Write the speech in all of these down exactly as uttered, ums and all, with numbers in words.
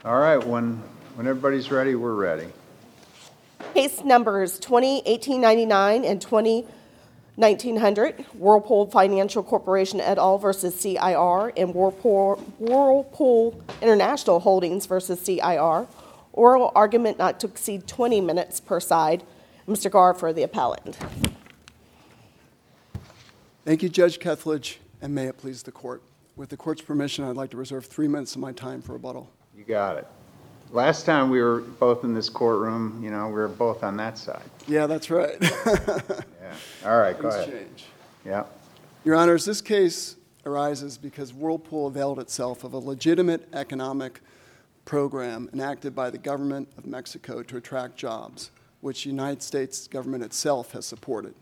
All right, when, when everybody's ready, we're ready. Case numbers twenty eighteen ninety-nine and twenty nineteen hundred, Whirlpool Financial Corporation et al. Versus C I R and Whirlpool, Whirlpool International Holdings versus C I R. Oral argument not to exceed twenty minutes per side. Mister Garr for the appellant. Thank you, Judge Kethledge, and may it please the court. With the court's permission, I'd like to reserve three minutes of my time for rebuttal. You got it. Last time we were both in this courtroom, you know, we were both on that side. Yeah, that's right. Yeah. All right, go Things ahead. change. Yeah. Your Honors, this case arises because Whirlpool availed itself of a legitimate economic program enacted by the government of Mexico to attract jobs, which the United States government itself has supported.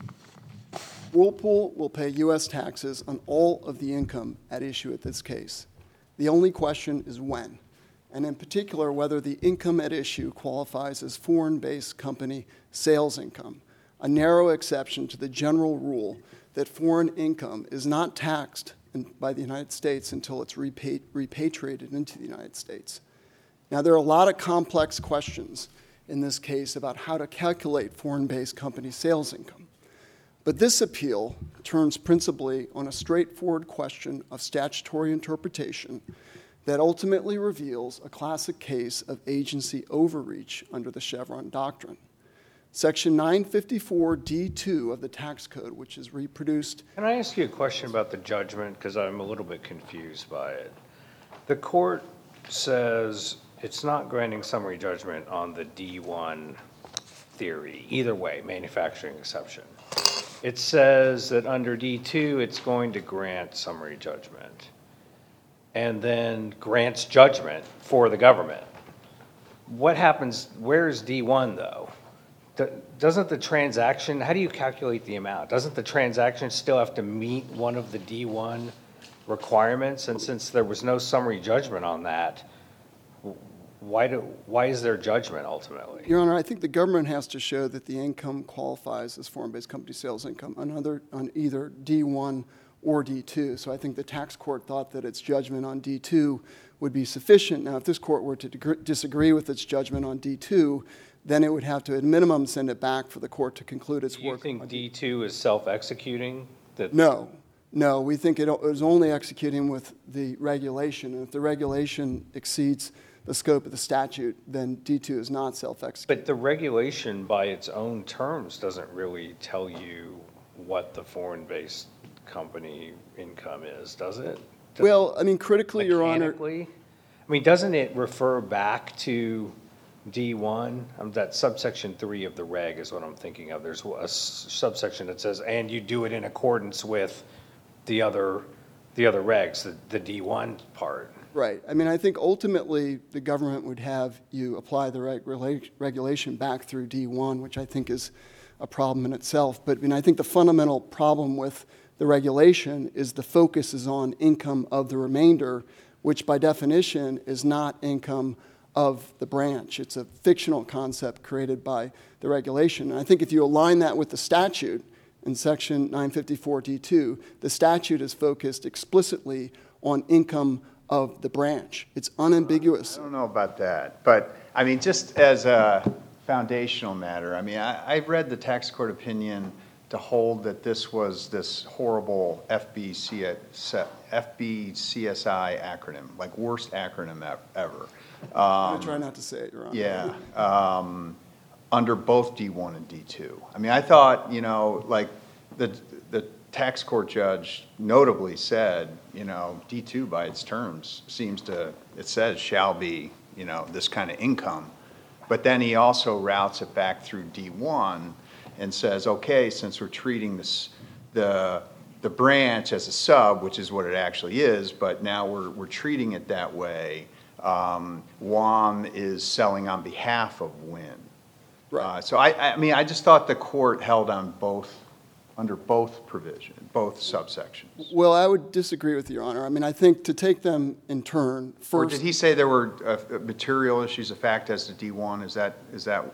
Whirlpool will pay U S taxes on all of the income at issue at this case. The only question is when, and in particular, whether the income at issue qualifies as foreign-based company sales income, a narrow exception to the general rule that foreign income is not taxed in, by the United States until it's repa- repatriated into the United States. Now, there are a lot of complex questions in this case about how to calculate foreign-based company sales income. But this appeal turns principally on a straightforward question of statutory interpretation that ultimately reveals a classic case of agency overreach under the Chevron doctrine. Section nine fifty-four D two of the tax code, which is reproduced. Can I ask you a question about the judgment? Because I'm a little bit confused by it. The court says it's not granting summary judgment on the D one theory, either way, manufacturing exception. It says that under D two, it's going to grant summary judgment and then grants judgment for the government. What happens, where's D one though? Doesn't the transaction, how do you calculate the amount? Doesn't the transaction still have to meet one of the D one requirements? And since there was no summary judgment on that, why do why is there judgment ultimately? Your Honor, I think the government has to show that the income qualifies as foreign-based company sales income on, other, on either D one or D two. So I think the tax court thought that its judgment on D two would be sufficient. Now, if this court were to deg- disagree with its judgment on D two, then it would have to, at minimum, send it back for the court to conclude its Do you work. think D two is self-executing? That No. No, we think it is only executing with the regulation. And if the regulation exceeds the scope of the statute, then D two is not self-executing. But the regulation by its own terms doesn't really tell you what the foreign-based company income is, does it? Does Well, I mean, critically, Your Honor. mechanically? I mean, doesn't it refer back to D one? Um, that subsection three of the reg is what I'm thinking of. There's a s- subsection that says, and you do it in accordance with the other, the other regs, the, the D one part. Right. I mean, I think ultimately the government would have you apply the reg- rela- regulation back through D one, which I think is a problem in itself. But I mean, I think the fundamental problem with the regulation is the focus is on income of the remainder, which by definition is not income of the branch. It's a fictional concept created by the regulation. And I think if you align that with the statute in section nine fifty-four D two, the statute is focused explicitly on income of the branch. It's unambiguous. I don't know about that, but I mean, just as a foundational matter, I mean, I, I read the tax court opinion to hold that this was this horrible F B C S I acronym, like worst acronym ever. Um, I try not to say it, Your Honor. Yeah, um, under both D one and D two. I mean, I thought, you know, like the the tax court judge notably said, you know, D two by its terms seems to, it says shall be, you know, this kind of income. But then he also routes it back through D one and says, okay, since we're treating this, the the branch as a sub, which is what it actually is, but now we're we're treating it that way. Um, W A M is selling on behalf of W I N. Right. Uh, so I, I mean, I just thought the court held on both, under both provision, both subsections. Well, I would disagree with you, Your Honor. I mean, I think to take them in turn, Or first. did he say there were uh, material issues of fact as to D one? Is that is that?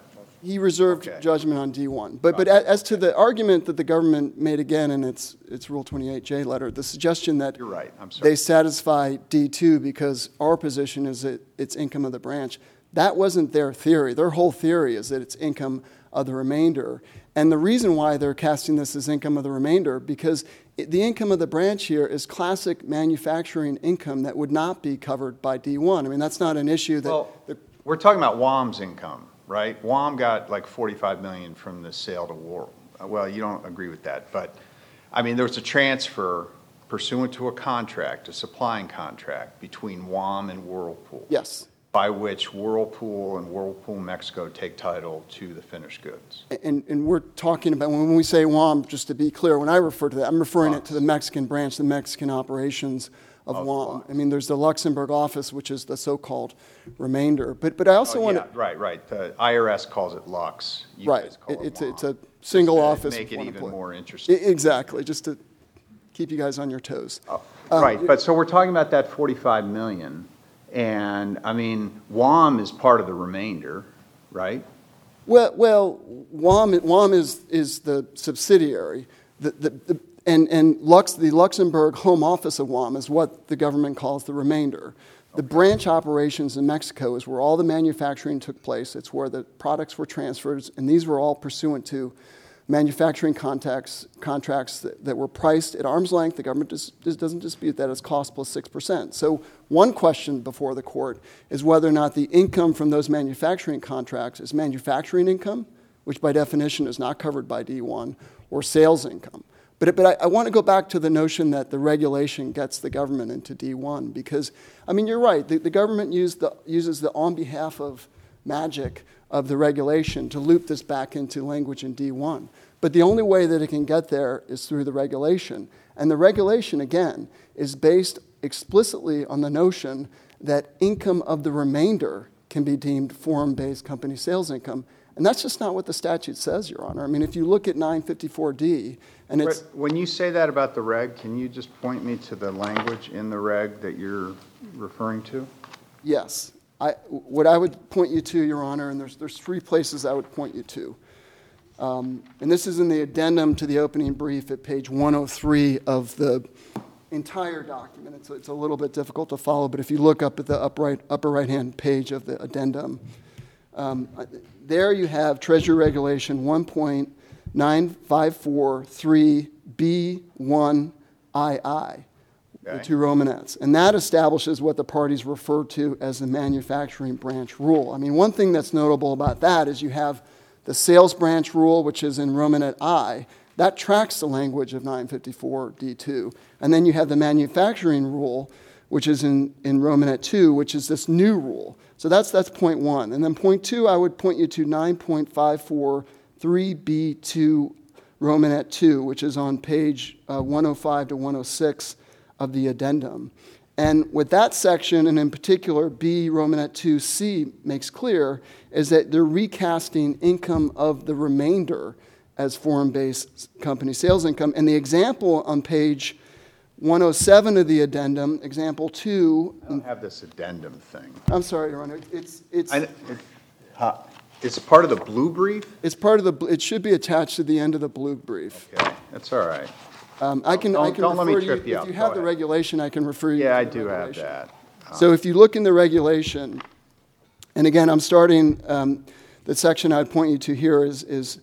He reserved Okay. judgment on D one. But, but a- as to the argument that the government made again in its, its Rule twenty-eight J letter, the suggestion that You're right, I'm sorry. they satisfy D two because our position is that it's income of the branch, that wasn't their theory. Their whole theory is that it's income of the remainder. And the reason why they're casting this as income of the remainder, because it, the income of the branch here is classic manufacturing income that would not be covered by D one. I mean, that's not an issue that... Well, the, we're talking about W A M's income, right? W A M got like forty-five million from the sale to War. Well, you don't agree with that, but, I mean, there was a transfer pursuant to a contract, a supplying contract between W A M and Whirlpool. yes. By which Whirlpool and Whirlpool Mexico take title to the finished goods. And, and we're talking about, when we say W A M, just to be clear, when I refer to that, I'm referring it to the Mexican branch, the Mexican operations of Of W A M. W A M. I mean, there's the Luxembourg office, which is the so-called remainder. But, but I also Oh, want yeah, to... right, right. The I R S calls it Lux. You Right. guys call It- it it's, a- it's a W A M. single Just to office. Make with it one even employee. more I- interesting. Exactly, just to keep you guys on your toes. Oh, Um, Right, but so we're talking about that forty-five million, and, I mean, W A M is part of the remainder, right? Well, well, W A M, W A M is, is the subsidiary. The, the, the, and and Lux, the Luxembourg home office of W A M is what the government calls the remainder. The branch operations in Mexico is where all the manufacturing took place. It's where the products were transferred, and these were all pursuant to manufacturing contacts, contracts that, that were priced at arm's length. The government dis, dis, doesn't dispute that. It's cost plus six percent. So one question before the court is whether or not the income from those manufacturing contracts is manufacturing income, which by definition is not covered by D one, or sales income. But, but I, I want to go back to the notion that the regulation gets the government into D one because, I mean, you're right. The, the government used the, uses the on behalf of magic of the regulation to loop this back into language in D one. But the only way that it can get there is through the regulation. And the regulation, again, is based explicitly on the notion that income of the remainder can be deemed foreign-based company sales income. And that's just not what the statute says, Your Honor. I mean, if you look at nine fifty-four D, and it's... But when you say that about the reg, can you just point me to the language in the reg that you're referring to? Yes. I, what I would point you to, Your Honor, and there's, there's three places I would point you to. Um, and this is in the addendum to the opening brief at page one oh three of the entire document. It's, it's a little bit difficult to follow, but if you look up at the upright, upper right-hand page of the addendum, um, there you have Treasury Regulation one point nine five four three B one I I. The Okay. two Romanettes. And that establishes what the parties refer to as the manufacturing branch rule. I mean, one thing that's notable about that is you have the sales branch rule, which is in Romanet I. That tracks the language of nine fifty-four D two. And then you have the manufacturing rule, which is in, in Romanet two, which is this new rule. So that's, that's point one. And then point two, I would point you to nine point five four three B two Romanet two, which is on page uh, one oh five to one oh six of the addendum. And what that section, and in particular B Romanet two C, makes clear is that they're recasting income of the remainder as foreign-based company sales income. And the example on page one oh seven of the addendum, example two, I don't have this addendum thing. I'm sorry, Your Honor, it's, it's, I, it, uh, it's part of the blue brief? it's part of the, it should be attached to the end of the blue brief. Okay, that's all right. Um, I can, I Don't- can don't let me refer you, trip you if up. you Go have the ahead. regulation, I can refer you to the Yeah, I regulation. do have that. So if you look in the regulation, and again, I'm starting, um, the section I'd point you to here is, is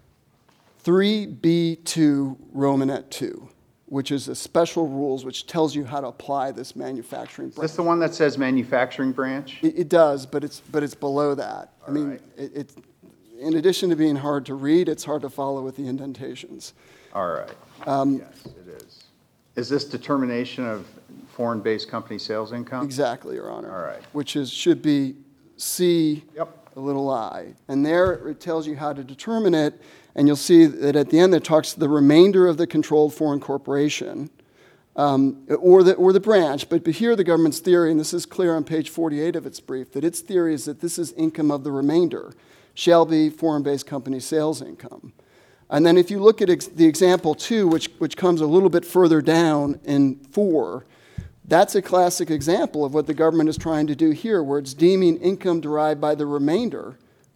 three B two Romanet two, which is the special rules which tells you how to apply this manufacturing Is branch. this the one that says manufacturing branch? It, it does, but it's, but it's below that. I All mean, right. it, it's, in addition to being hard to read, it's hard to follow with the indentations. All right. Um, Yes, it is. Is this determination of foreign-based company sales income? Exactly, Your Honor. All right. Which is, should be C, Yep. a little I. And there it tells you how to determine it, and you'll see that at the end it talks to the remainder of the controlled foreign corporation, um, or, the, or the branch. But, but here the government's theory, and this is clear on page forty-eight of its brief, that its theory is that this is income of the remainder, shall be foreign-based company sales income. And then if you look at ex- the example two, which, which comes a little bit further down in four, that's a classic example of what the government is trying to do here, where it's deeming income derived by the remainder,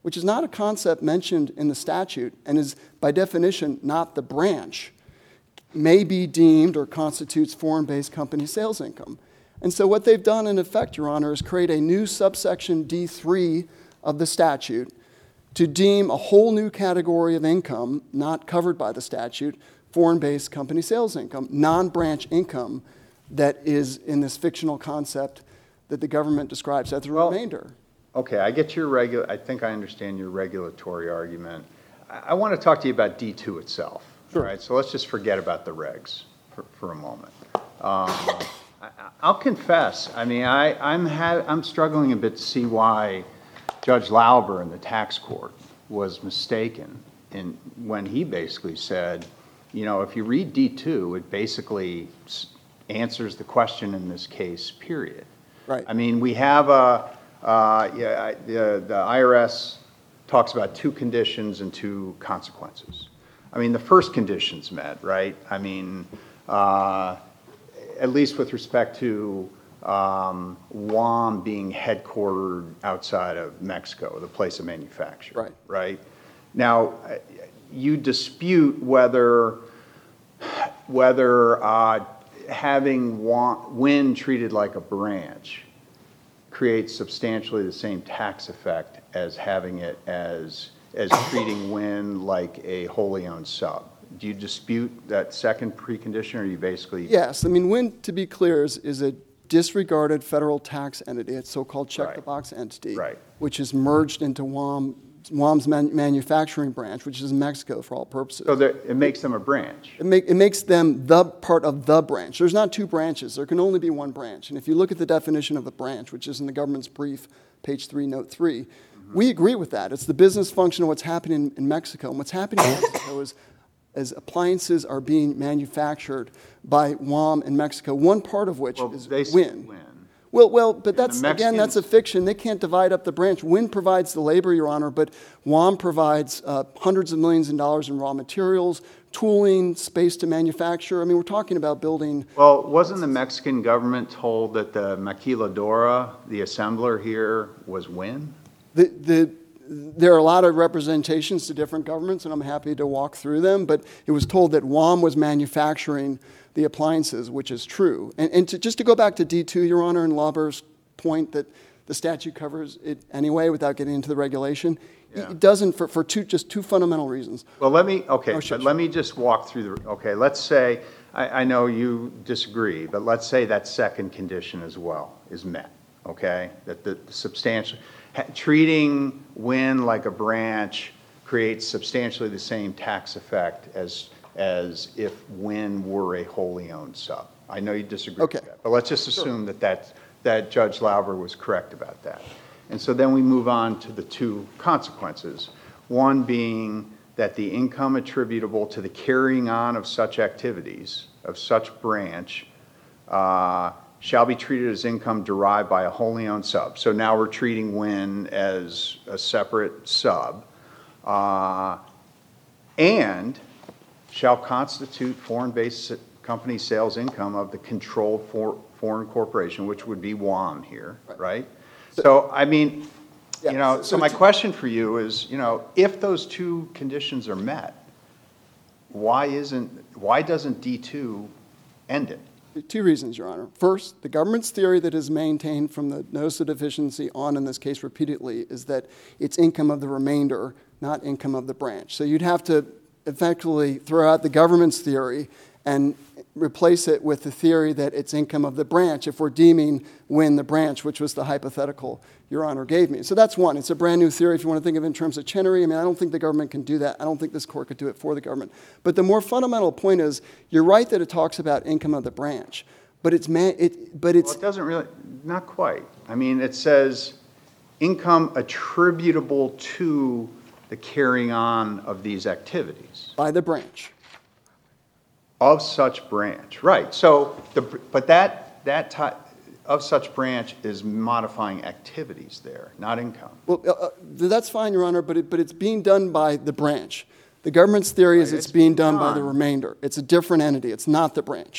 which is not a concept mentioned in the statute and is by definition not the branch, may be deemed or constitutes foreign-based company sales income. And so what they've done in effect, Your Honor, is create a new subsection D three of the statute to deem a whole new category of income not covered by the statute, foreign-based company sales income, non-branch income that is in this fictional concept that the government describes as the Well, remainder. Okay, I get your regular, I think I understand your regulatory argument. I, I want to talk to you about D two itself. Sure. All right, so let's just forget about the regs for, for a moment. Um, I, I'll confess, I mean, I, I'm, ha- I'm struggling a bit to see why Judge Lauber in the tax court was mistaken in, when he basically said, you know, if you read D two, it basically s- answers the question in this case, period. Right. I mean, we have a, uh, yeah, I- the, the I R S talks about two conditions and two consequences. I mean, the first condition's met, right? I mean, uh, at least with respect to um, W A M being headquartered outside of Mexico, the place of manufacture. Right. Right? Now, uh, you dispute whether, whether uh, having wa- WIN treated like a branch creates substantially the same tax effect as having it as, as treating WIN like a wholly owned sub. Do you dispute that second precondition, or you basically? Yes, I mean, WIN, to be clear, is, is a disregarded federal tax entity, it's so-called check-the-box entity, Right. which is merged into W A M, W A M's man, manufacturing branch, which is in Mexico for all purposes. So that, it makes them a branch. It, make, it makes them the part of the branch. There's not two branches. There can only be one branch. And if you look at the definition of a branch, which is in the government's brief, page three, note three, mm-hmm. we agree with that. It's the business function of what's happening in, in Mexico. And what's happening in Mexico is as appliances are being manufactured by W A M in Mexico, one part of which Well, is they say WIN. WIN. Well, well, but that's, the again, that's a Mexicans- fiction. They can't divide up the branch. WIN provides the labor, Your Honor, but W A M provides uh, hundreds of millions of dollars in raw materials, tooling, space to manufacture. I mean, we're talking about building. Well, wasn't the Mexican government told that the maquiladora, the assembler here, was WIN? The, the, there are a lot of representations to different governments, and I'm happy to walk through them, but it was told that W A M was manufacturing the appliances, which is true. And, and to, just to go back to D two, Your Honor, and Lauber's point that the statute covers it anyway without getting into the regulation, Yeah. it doesn't for, for two, just two fundamental reasons. Well, let me, okay, Oh, sure, but sure. let me just walk through the, okay, let's say, I, I know you disagree, but let's say that second condition as well is met, okay? That the substantial, ha- treating WIN like a branch creates substantially the same tax effect as, as if WIN were a wholly owned sub. I know you disagree with Okay. that, but let's just assume that that's, that Judge Lauber was correct about that. And so then we move on to the two consequences. One being that the income attributable to the carrying on of such activities, of such branch, uh, shall be treated as income derived by a wholly owned sub. So now we're treating WIN as a separate sub. Uh, and shall constitute foreign-based company sales income of the controlled for, foreign corporation, which would be W A M here, right? right? So, I mean, Yeah, you know, so- so so my to- question for you is, you know, if those two conditions are met, why isn't, why doesn't D two end it? Two reasons, Your Honor. First, the government's theory that is maintained from the notice of deficiency on in this case repeatedly is that it's income of the remainder, not income of the branch. So you'd have to effectively throw out the government's theory and replace it with the theory that it's income of the branch if we're deeming WIN the branch, which was the hypothetical Your Honor gave me. So that's one. It's a brand new theory if you want to think of it in terms of Chenery. I mean, I don't think the government can do that. I don't think this court could do it for the government. But the more fundamental point is, you're right that it talks about income of the branch, but it's, man, it, but it's Well, it doesn't really, not quite. I mean, it says income attributable to the carrying on of these activities. by the branch. Of such branch, right. So, the but that, that type, of such branch is modifying activities there, not income. Well, uh, uh, that's fine, Your Honor, but, it, but it's being done by the branch. The government's theory is Right, it's it's being being done by the done. remainder. It's a different entity. It's not the branch.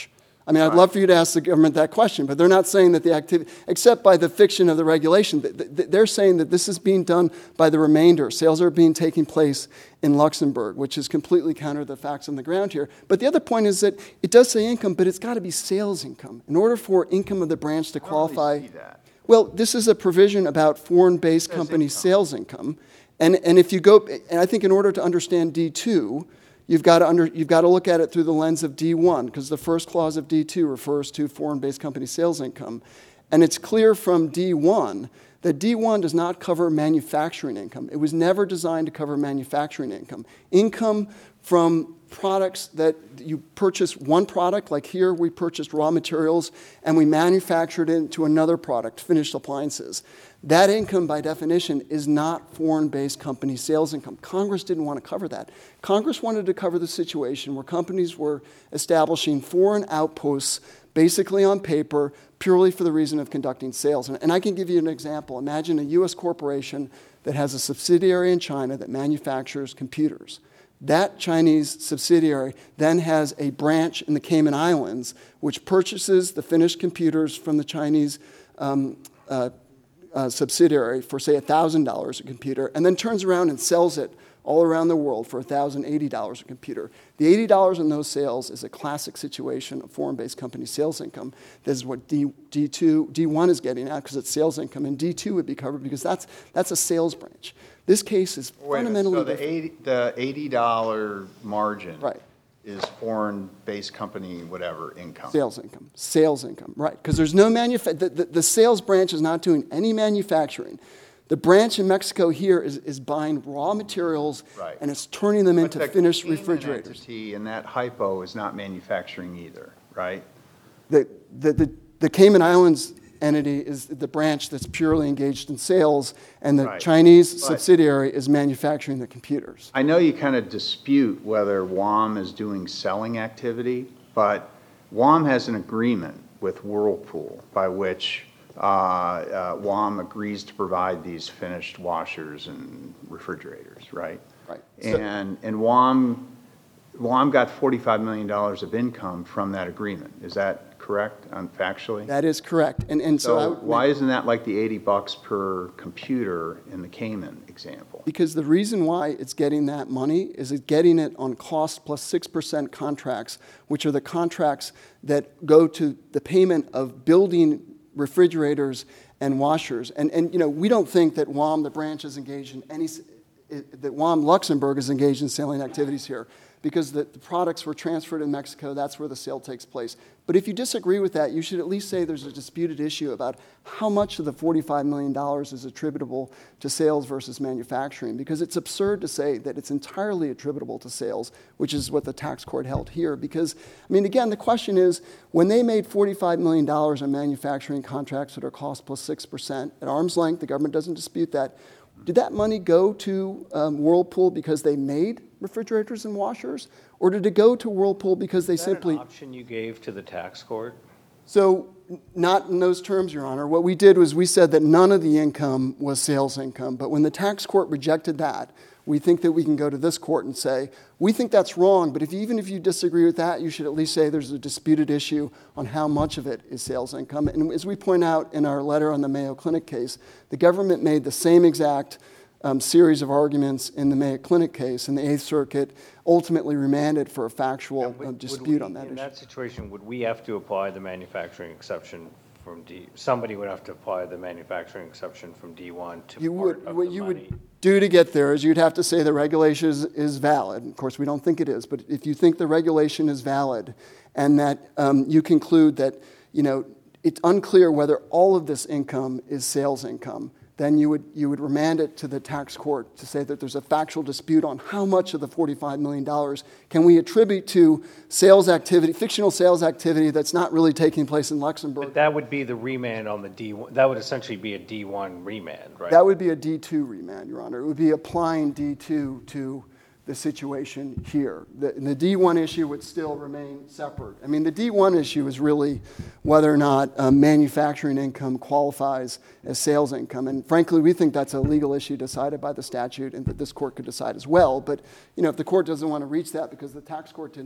I mean, I'd Right. love for you to ask the government that question, but they're not saying that the activity, except by the fiction of the regulation, th- th- they're saying that this is being done by the remainder. Sales are being taking place in Luxembourg, which is completely counter to the facts on the ground here. But the other point is that it does say income, but it's got to be sales income. In order for income of the branch to I don't really qualify, see that. well, this is a provision about foreign-based Says company income. sales income. And, and if you go, and I think in order to understand D two, you've got to under, you've got to look at it through the lens of D one, because the first clause of D two refers to foreign-based company sales income. And it's clear from D one that D one does not cover manufacturing income. It was never designed to cover manufacturing income. Income from products that you purchase one product, like here we purchased raw materials and we manufactured it into another product, finished appliances. That income, by definition, is not foreign-based company sales income. Congress didn't want to cover that. Congress wanted to cover the situation where companies were establishing foreign outposts basically on paper, purely for the reason of conducting sales. And, and I can give you an example. Imagine a U S corporation that has a subsidiary in China that manufactures computers. That Chinese subsidiary then has a branch in the Cayman Islands which purchases the finished computers from the Chinese um, uh, uh, subsidiary for, say, one thousand dollars a computer, and then turns around and sells it all around the world for one thousand eighty dollars a computer. The eighty dollars in those sales is a classic situation of foreign-based company sales income. This is what D, D2, D one is getting at because it's sales income, and D two would be covered because that's, that's a sales branch. This case is Wait a minute, fundamentally so the different. eighty, the eighty dollar margin. Right. Is foreign-based company, whatever, income. Sales income, sales income, right. Because there's no manufa- the, the, the sales branch is not doing any manufacturing. The branch in Mexico here is, is buying raw materials Right. and it's turning them into But the finished Cayman refrigerators. entity and that hypo is not manufacturing either, right? The, the, the, the Cayman Islands entity is the branch that's purely engaged in sales, and the Right. Chinese But- subsidiary is manufacturing the computers. I know you kind of dispute whether W A M is doing selling activity, but W A M has an agreement with Whirlpool by which uh, uh, W A M agrees to provide these finished washers and refrigerators, right? Right. So- And, and W A M, W A M got forty-five million dollars of income from that agreement. Is that correct, um, factually? That is correct. And, and so, I So would why make- isn't that like the eighty bucks per computer in the Cayman example? Because the reason why it's getting that money is it's getting it on cost plus six percent contracts, which are the contracts that go to the payment of building refrigerators and washers. And, and you know, we don't think that W A M, the branch, is engaged in any, s- it- that W A M Luxembourg is engaged in selling activities here, because the, the products were transferred in Mexico. That's where the sale takes place. But if you disagree with that, you should at least say there's a disputed issue about how much of the forty-five million dollars is attributable to sales versus manufacturing, because it's absurd to say that it's entirely attributable to sales, which is what the tax court held here. Because, I mean, again, the question is, when they made forty-five million dollars on manufacturing contracts that are cost plus six percent, at arm's length, the government doesn't dispute that, did that money go to um, Whirlpool because they made refrigerators and washers, or did it go to Whirlpool because they Is that simply... an option you gave to the tax court? So, n- not in those terms, Your Honor. What we did was we said that none of the income was sales income, but when the tax court rejected that, we think that we can go to this court and say, we think that's wrong, but if even if you disagree with that, you should at least say there's a disputed issue on how much of it is sales income. And as we point out in our letter on the Mayo Clinic case, the government made the same exact um, series of arguments in the Mayo Clinic case, and the Eighth Circuit ultimately remanded for a factual Would- uh, would dispute we- on that In issue. that situation, would we have to apply the manufacturing exception from D, somebody would have to apply the manufacturing exception from D one to You part would, of what the you money? would do to get there is you'd have to say the regulation is, is valid. Of course, we don't think it is, but if you think the regulation is valid and that um, you conclude that, you know, it's unclear whether all of this income is sales income, then you would, you would remand it to the tax court to say that there's a factual dispute on how much of the forty-five million dollars can we attribute to sales activity, fictional sales activity that's not really taking place in Luxembourg. But that would be the remand on the D one, that would essentially be a D one remand, right? That would be a D two remand, Your Honor. It would be applying D two to the situation here. The, the D one issue would still remain separate. I mean, the D one issue is really whether or not um, manufacturing income qualifies as sales income. And frankly, we think that's a legal issue decided by the statute and that this court could decide as well. But, you know, if the court doesn't want to reach that because the tax court didn't,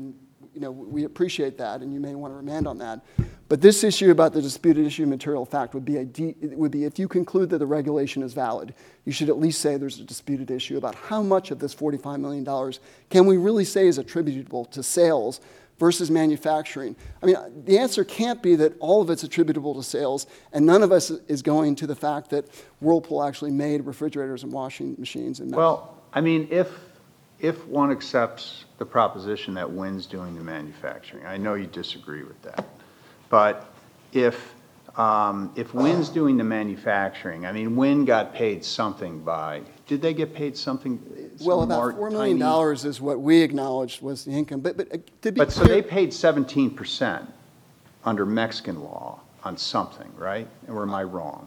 you know, we appreciate that, and you may want to remand on that. But this issue about the disputed issue of material fact would be, a de- it would be if you conclude that the regulation is valid, you should at least say there's a disputed issue about how much of this forty-five million dollars can we really say is attributable to sales versus manufacturing. I mean, the answer can't be that all of it's attributable to sales, and none of us is going to the fact that Whirlpool actually made refrigerators and washing machines. And Well, I mean, if, if one accepts the proposition that Wynn's doing the manufacturing, I know you disagree with that, but if, um, if Wynn's doing the manufacturing, I mean, Wynn got paid something by, did they get paid something? well, some about more four million tiny- dollars is what we acknowledged was the income. But, but uh, to be But so clear, they paid seventeen percent under Mexican law on something, right? Or am I wrong?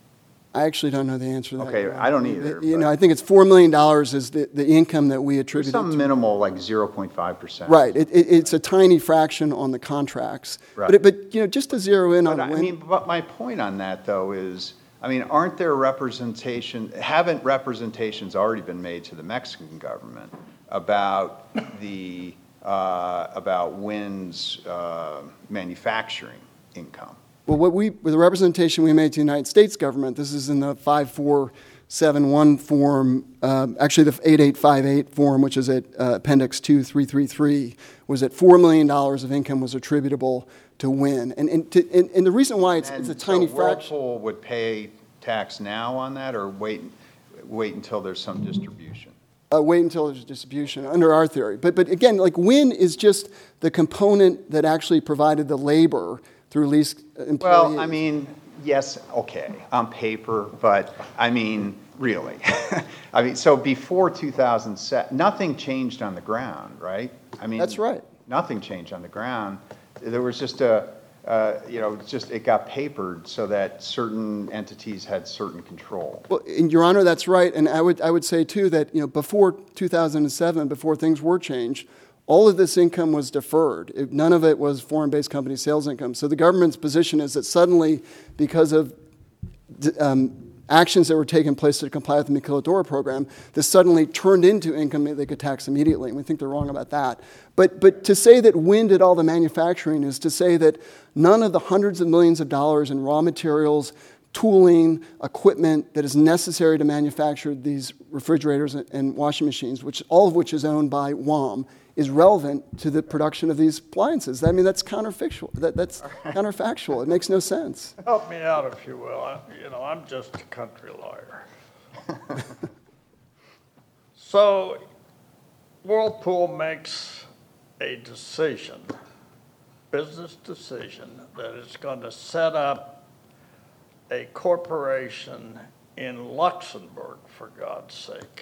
I actually don't know the answer to that. Okay, I don't either, You know, but- I think it's four million dollars is the, the income that we attributed Some to. minimal, like zero point five percent. Right, it, it, it's a tiny fraction on the contracts. Right. But, it, but, you know, just to zero in But on I Wynn. mean, but my point on that, though, is, I mean, aren't there representation, haven't representations already been made to the Mexican government about the, uh, about Wynn's uh, manufacturing income? Well, what we, with the representation we made to the United States government, this is in the five four seven one form, um, actually the eight eight five eight form, which is at uh, Appendix two three three three, was that four million dollars of income was attributable to Wynn. And, and, to, and, and the reason why it's, it's a And tiny so fraction. Whirlpool would pay tax now on that, or wait, wait until there's some distribution? Uh, wait until there's distribution under our theory. But, but again, like Wynn is just the component that actually provided the labor through lease employees. Well, I mean, yes, okay, on paper, but I mean, really. I mean, so before two thousand seven, nothing changed on the ground, right? I mean, That's right. Nothing changed on the ground. There was just a, uh, you know, it's just, it got papered so that certain entities had certain control. Well, and Your Honor, that's right. And I would, I would say, too, that, you know, before two thousand seven, before things were changed, all of this income was deferred. It, none of it was foreign-based company sales income. So the government's position is that suddenly, because of um, actions that were taking place to comply with the Maquiladora program, this suddenly turned into income that they could tax immediately, and we think they're wrong about that. But, but to say that Wynn did all the manufacturing is to say that none of the hundreds of millions of dollars in raw materials, tooling, equipment that is necessary to manufacture these refrigerators and washing machines, which all of which is owned by W A M, is relevant to the production of these appliances. I mean, that's counterfactual. That, that's counterfactual. It makes no sense. Help me out, if you will. I, you know, I'm just a country lawyer. So, Whirlpool makes a decision, business decision, that it's going to set up a corporation in Luxembourg, for God's sake.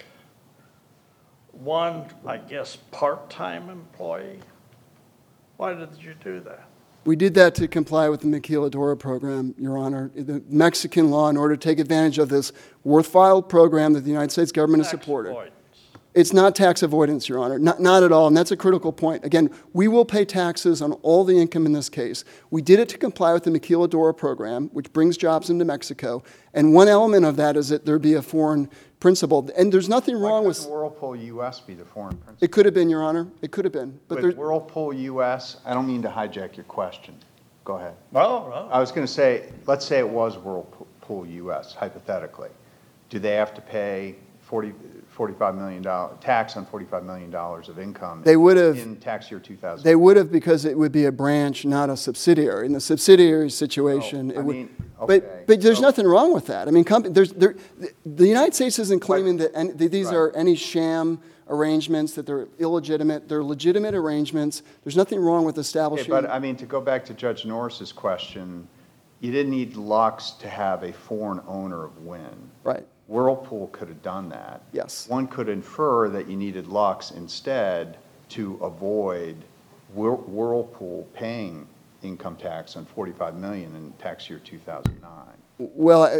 One, I guess, part-time employee. Why did you do that? We did that to comply with the Maquiladora program, Your Honor. The Mexican law, in order to take advantage of this worthwhile program that the United States government has Tax supported. avoidance. It's not tax avoidance, Your Honor, not, not at all, and that's a critical point. Again, we will pay taxes on all the income in this case. We did it to comply with the Maquiladora program, which brings jobs into Mexico, and one element of that is that there be a foreign principal, and there's nothing wrong Why with... couldn't Whirlpool U S be the foreign principal? It could have been, Your Honor, it could have been, but there, With Whirlpool U S, I don't mean to hijack your question. Go ahead. No, no. I was going to say, let's say it was Whirlpool U S, hypothetically. Do they have to pay forty, forty-five million dollars, tax on forty-five million dollars of income? They would have- In tax year two thousand? they would have, because it would be a branch, not a subsidiary. In the subsidiary situation, Oh, I it would... mean, But, okay, but there's so- nothing wrong with that. I mean, comp- there's, there, the United States isn't claiming that, any, that these Right. are any sham arrangements, that they're illegitimate. They're legitimate arrangements. There's nothing wrong with Okay, establishing... but I mean, to go back to Judge Norris's question, you didn't need Lux to have a foreign owner of Wynn. Right. Whirlpool could have done that. Yes. One could infer that you needed Lux instead to avoid Whir- Whirlpool paying income tax on forty-five million dollars in tax year two thousand nine. Well, I,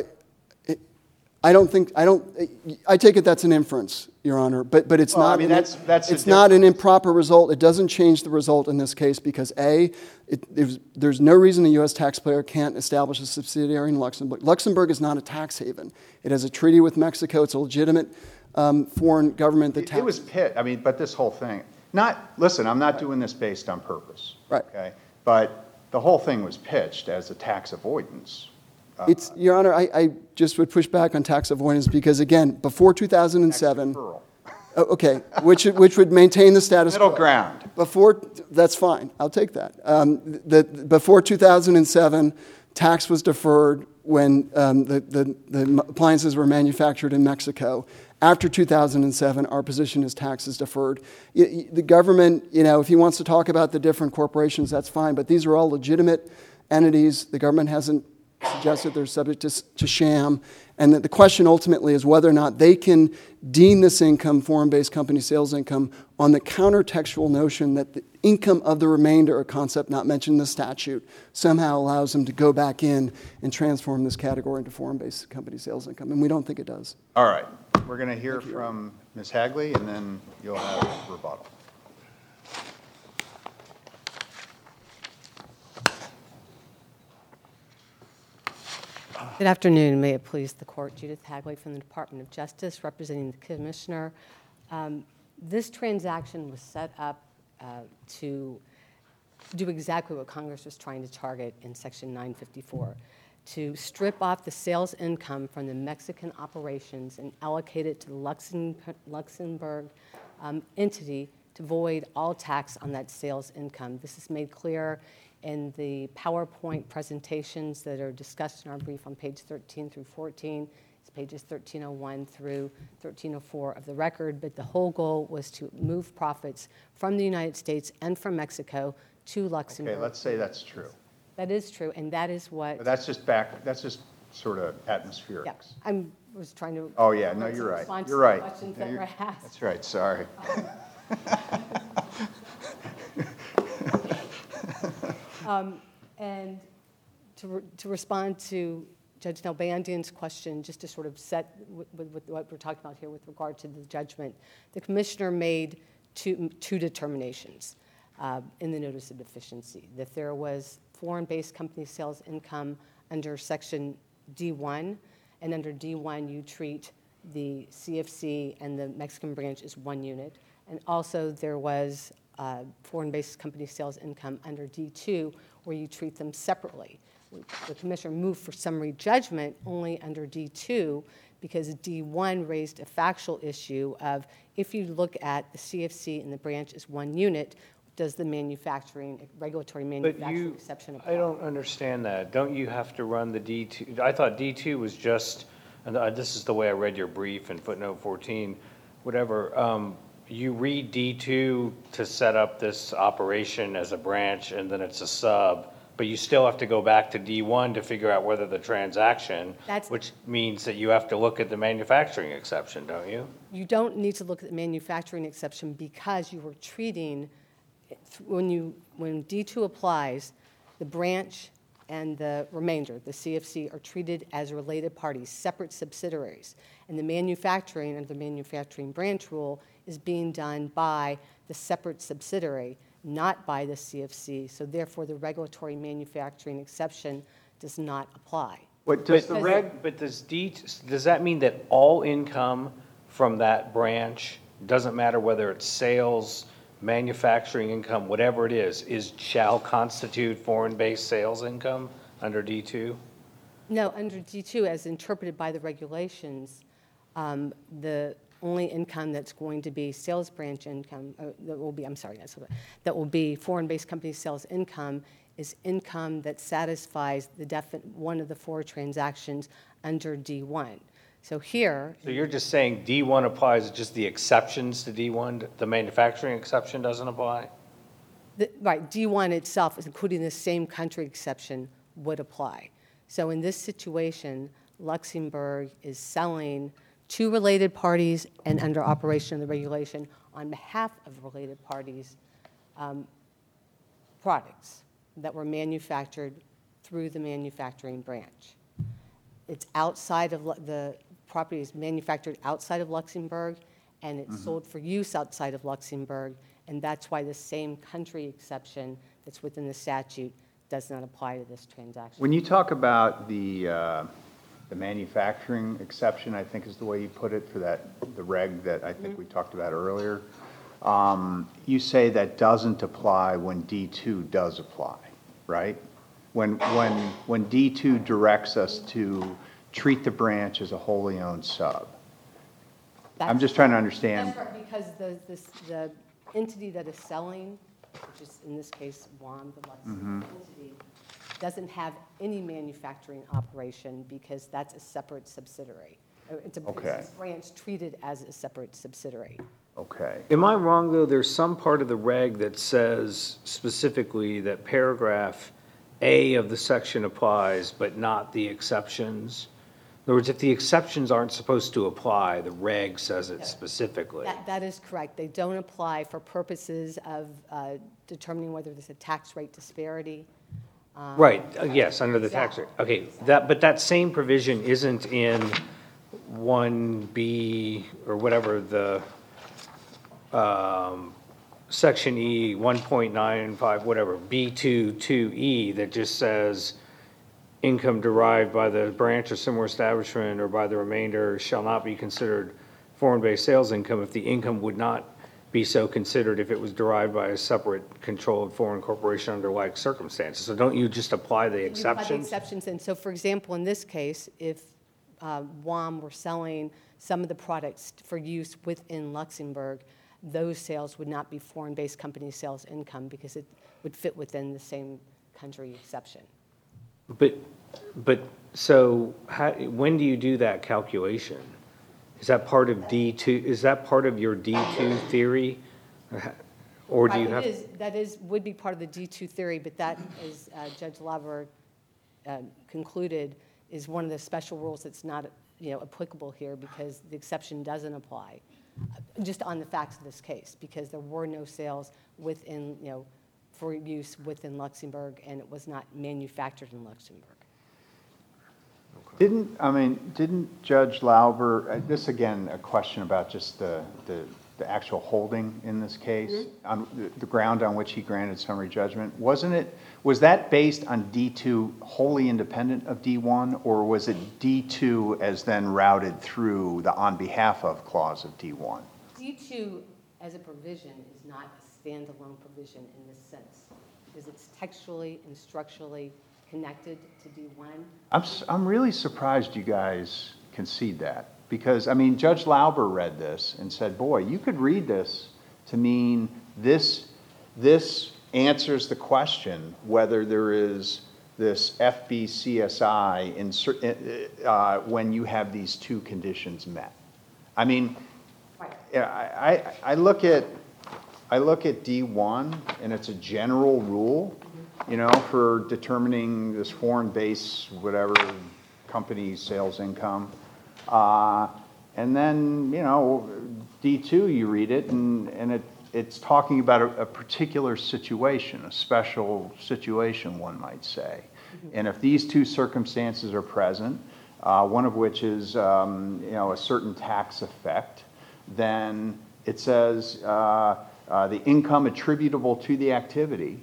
I don't think, I don't, I take it that's an inference, Your Honor, but, but it's Well, I not... mean, an- that's- that's the It's not an improper result. It doesn't change the result in this case because, A, it, there's, there's no reason a U S taxpayer can't establish a subsidiary in Luxembourg. Luxembourg is not a tax haven. It has a treaty with Mexico. It's a legitimate um, foreign government that It taxes... it was pit, I mean, but this whole thing, Not, listen, I'm not doing this based on purpose. Right. Okay? But the whole thing was pitched as a tax avoidance. It's, Your Honor, I, I just would push back on tax avoidance because, again, before two thousand seven, Tax deferral. oh, okay, which, which would maintain the status quo. Middle ground. Before, that's fine, I'll take that. Um, the, before two thousand seven, tax was deferred when um, the, the, the appliances were manufactured in Mexico. After two thousand seven, our position is tax is deferred. Y- y- The government, you know, if he wants to talk about the different corporations, that's fine, but these are all legitimate entities. The government hasn't suggested they're subject to, to sham, and that the question ultimately is whether or not they can deem this income foreign-based company sales income on the countertextual notion that the income of the remainder, a concept not mentioned in the statute, somehow allows them to go back in and transform this category into foreign-based company sales income, and we don't think it does. All right, we're going to hear from Miz Hagley, and then you'll have rebuttal. Good afternoon. May it please the Court. Judith Hagley from the Department of Justice, representing the Commissioner. Um, This transaction was set up uh, to do exactly what Congress was trying to target in Section nine fifty-four, to strip off the sales income from the Mexican operations and allocate it to the Luxem- Luxembourg um, entity to void all tax on that sales income. This is made clear in the PowerPoint presentations that are discussed in our brief on page thirteen through fourteen. It's pages thirteen oh one through thirteen oh four of the record, but the whole goal was to move profits from the United States and from Mexico to Luxembourg. Okay, let's say that's true. That is true, and that is what... But that's just back, that's just sort of Yeah, atmospherics. I was trying to... Oh, yeah, no, you're right. respond to You're the right. questions No, that you're- were asked. That's right, sorry. Um, And to, re- to respond to Judge Nalbandian's question, just to sort of set with, with, with what we're talking about here with regard to the judgment, the commissioner made two, two determinations uh, in the notice of deficiency, that there was foreign-based company sales income under Section D one, and under D one you treat the C F C and the Mexican branch as one unit, and also there was uh, foreign-based company sales income under D two, where you treat them separately. The commissioner moved for summary judgment only under D two because D one raised a factual issue of, if you look at the C F C and the branch as one unit, does the manufacturing, regulatory But manufacturing you, exception apply? I don't understand that. Don't you have to run the D two? I thought D two was just, and uh, this is the way I read your brief in footnote fourteen, whatever. Um, you read D two to set up this operation as a branch, and then it's a sub, but you still have to go back to D one to figure out whether the transaction, That's- which means that you have to look at the manufacturing exception, don't you? You don't need to look at the manufacturing exception because you were treating, when you, when D two applies, the branch and the remainder, the C F C, are treated as related parties, separate subsidiaries. And the manufacturing under the manufacturing branch rule is being done by the separate subsidiary, not by the C F C. So therefore, the regulatory manufacturing exception does not apply. What, does But the the reg, reg, but does D, does that mean that all income from that branch, doesn't matter whether it's sales, manufacturing income, whatever it is, is, shall constitute foreign-based sales income under D two? No, under D two, as interpreted by the regulations, um, the only income that's going to be sales branch income, uh, that will be, I'm sorry, that's what- that will be foreign-based company sales income is income that satisfies the defi- one of the four transactions under D one. So here, So you're just saying D one applies, just the exceptions to D one, the manufacturing exception doesn't apply? the- right, D one itself, including the same country exception, would apply. So in this situation, Luxembourg is selling to related parties and under operation of the regulation on behalf of related parties um, products that were manufactured through the manufacturing branch. It's outside of, Lu- the property is manufactured outside of Luxembourg, and it's sold for use outside of Luxembourg, and that's why the same country exception that's within the statute does not apply to this transaction. when you talk about the, uh, the manufacturing exception, I think is the way you put it, for that, the reg that I think we talked about earlier, um, you say that doesn't apply when D two does apply, right? When, when, when D two directs us to treat the branch as a wholly owned sub. I'm That's- just trying to understand. That's right, because the, this, the entity that is selling, which is in this case W A M, the Mm-hmm. Luxembourg entity, doesn't have any manufacturing operation because that's a separate subsidiary. Uh, It's a Okay. it's a branch treated as a separate subsidiary. Okay. Am I wrong, though? There's some part of the reg that says specifically that paragraph A of the section applies, but not the exceptions. In other words, if the exceptions aren't supposed to apply, the reg says it specifically. That, that is correct. They don't apply for purposes of uh, determining whether there's a tax rate disparity. Right, uh, yes, under the tax rate. Okay, that, but that same provision isn't in one B or whatever the, um, section E, one point nine five, whatever, B two, two E, that just says income derived by the branch or similar establishment or by the remainder shall not be considered foreign-based sales income if the income would not be so considered if it was derived by a separate controlled foreign corporation under like circumstances. So don't you just apply the You apply the exceptions? exceptions, and so, for example, in this case, if uh, W A M were selling some of the products for use within Luxembourg, those sales would not be foreign-based company sales income because it would fit within the same country exception. But, but, so, how, when do you do that calculation? Is that part of D two, is that part of your D two theory? Or do you Right, have? It is, that is, would be part of the D two theory, but that, as uh, Judge Lauber uh, concluded, is one of the special rules that's not, you know, applicable here because the exception doesn't apply, uh, just on the facts of this case, because there were no sales within, you know, for use within Luxembourg, and it was not manufactured in Luxembourg. Didn't, I mean, didn't Judge Lauber, uh, this again, a question about just the, the, the actual holding in this case, on the, the ground on which he granted summary judgment, wasn't it, was that based on D two wholly independent of D one, or was it D two as then routed through the on behalf of clause of D one? D two, as a provision, is not a standalone provision in this sense, because it's textually and structurally connected to D one. I'm, s- I'm really surprised you guys concede that, because, I mean, Judge Lauber read this and said, boy, you could read this to mean this, this answers the question whether there is this F B C S I in, cer- uh, when you have these two conditions met. I mean, Right. yeah, I, I, I look at, I look at D one, and it's a general rule, you know, for determining this foreign base, whatever, company sales income. Uh, and then, you know, D two, you read it, and, and it, it's talking about a, a particular situation, a special situation, one might say. And if these two circumstances are present, uh, one of which is, um, you know, a certain tax effect, then it says uh, uh, the income attributable to the activity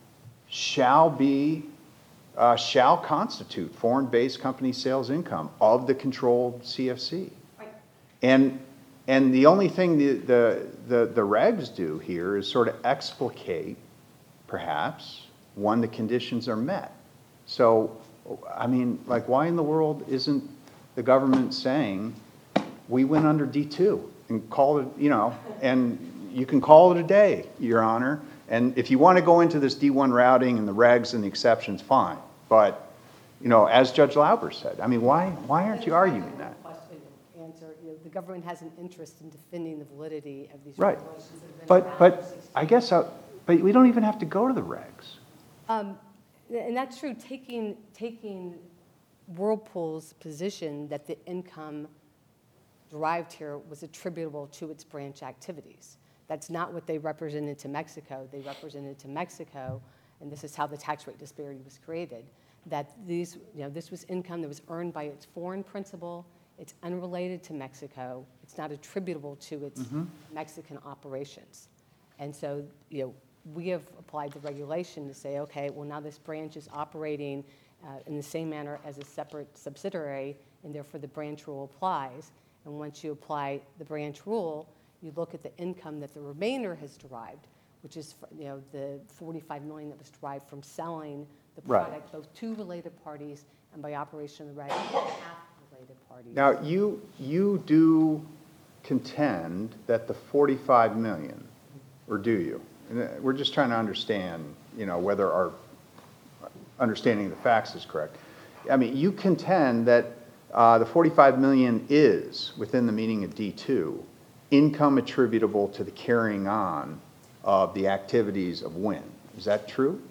shall be, uh, shall constitute foreign-based company sales income of the controlled C F C. And, and the only thing the, the, the, the regs do here is sort of explicate, perhaps, when the conditions are met. So, I mean, like, why in the world isn't the government saying, we went under D two and call it, you know, and you can call it a day, Your Honor. And if you want to go into this D one routing and the regs and the exceptions, fine. But, you know, as Judge Lauber said, I mean, why, why aren't you arguing that? Question, answer, you know, the government has an interest in defending the validity of these Right. regulations that have been But, around for but sixty I guess, I- but we don't even have to go to the regs. Um, And that's true, taking, taking Whirlpool's position that the income derived here was attributable to its branch activities. That's not what they represented to Mexico. They represented to Mexico, and this is how the tax rate disparity was created, that these, you know, this was income that was earned by its foreign principal, it's unrelated to Mexico, it's not attributable to its Mexican operations. And so, you know, we have applied the regulation to say, okay, well, now this branch is operating uh, in the same manner as a separate subsidiary, and therefore the branch rule applies. And once you apply the branch rule, you look at the income that the remainder has derived, which is, you know, the forty-five million that was derived from selling the Right. product, both to related parties and by operation of the right, half related parties. Now, you, you do contend that the forty-five million, or do you? And, uh, We're just trying to understand, you know, whether our understanding of the facts is correct. I mean, you contend that uh, the forty-five million is, within the meaning of D two, income attributable to the carrying on of the activities of Wynn. Is that true?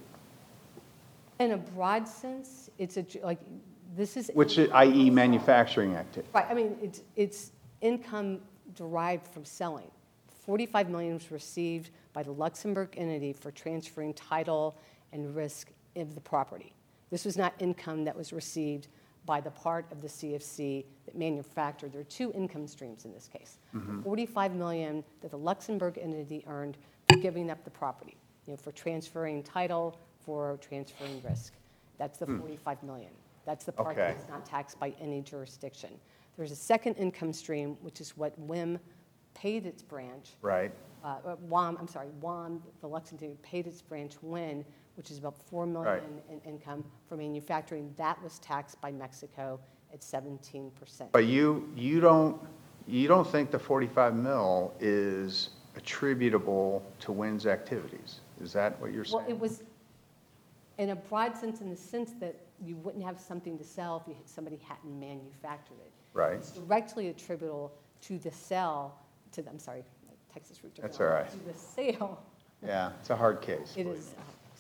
In a broad sense, it's a, like, this is. Which, that is manufacturing activity? Right, I mean, it's, it's income derived from selling. forty-five million was received by the Luxembourg entity for transferring title and risk of the property. This was not income that was received by the part of the C F C that manufactured. There are two income streams in this case. Mm-hmm. forty-five million that the Luxembourg entity earned for giving up the property, you know, for transferring title, for transferring risk. That's the forty-five million. That's the part Hmm. Okay. that's not taxed by any jurisdiction. There's a second income stream, which is what W I M paid its branch. Right. Uh, uh, W A M, I'm sorry, W A M, the Lexington, paid its branch W I N, which is about four million Right. in income for manufacturing. That was taxed by Mexico at seventeen percent. But you, you don't, you don't think the forty-five mil is attributable to Wynn's activities? Is that what you're saying? Well, it was in a broad sense, in the sense that you wouldn't have something to sell if you, somebody hadn't manufactured it. Right. It's directly attributable to the sale, to the, I'm sorry, Texas root That's all right. To the sale. Yeah, it's a hard case. It believe is, me.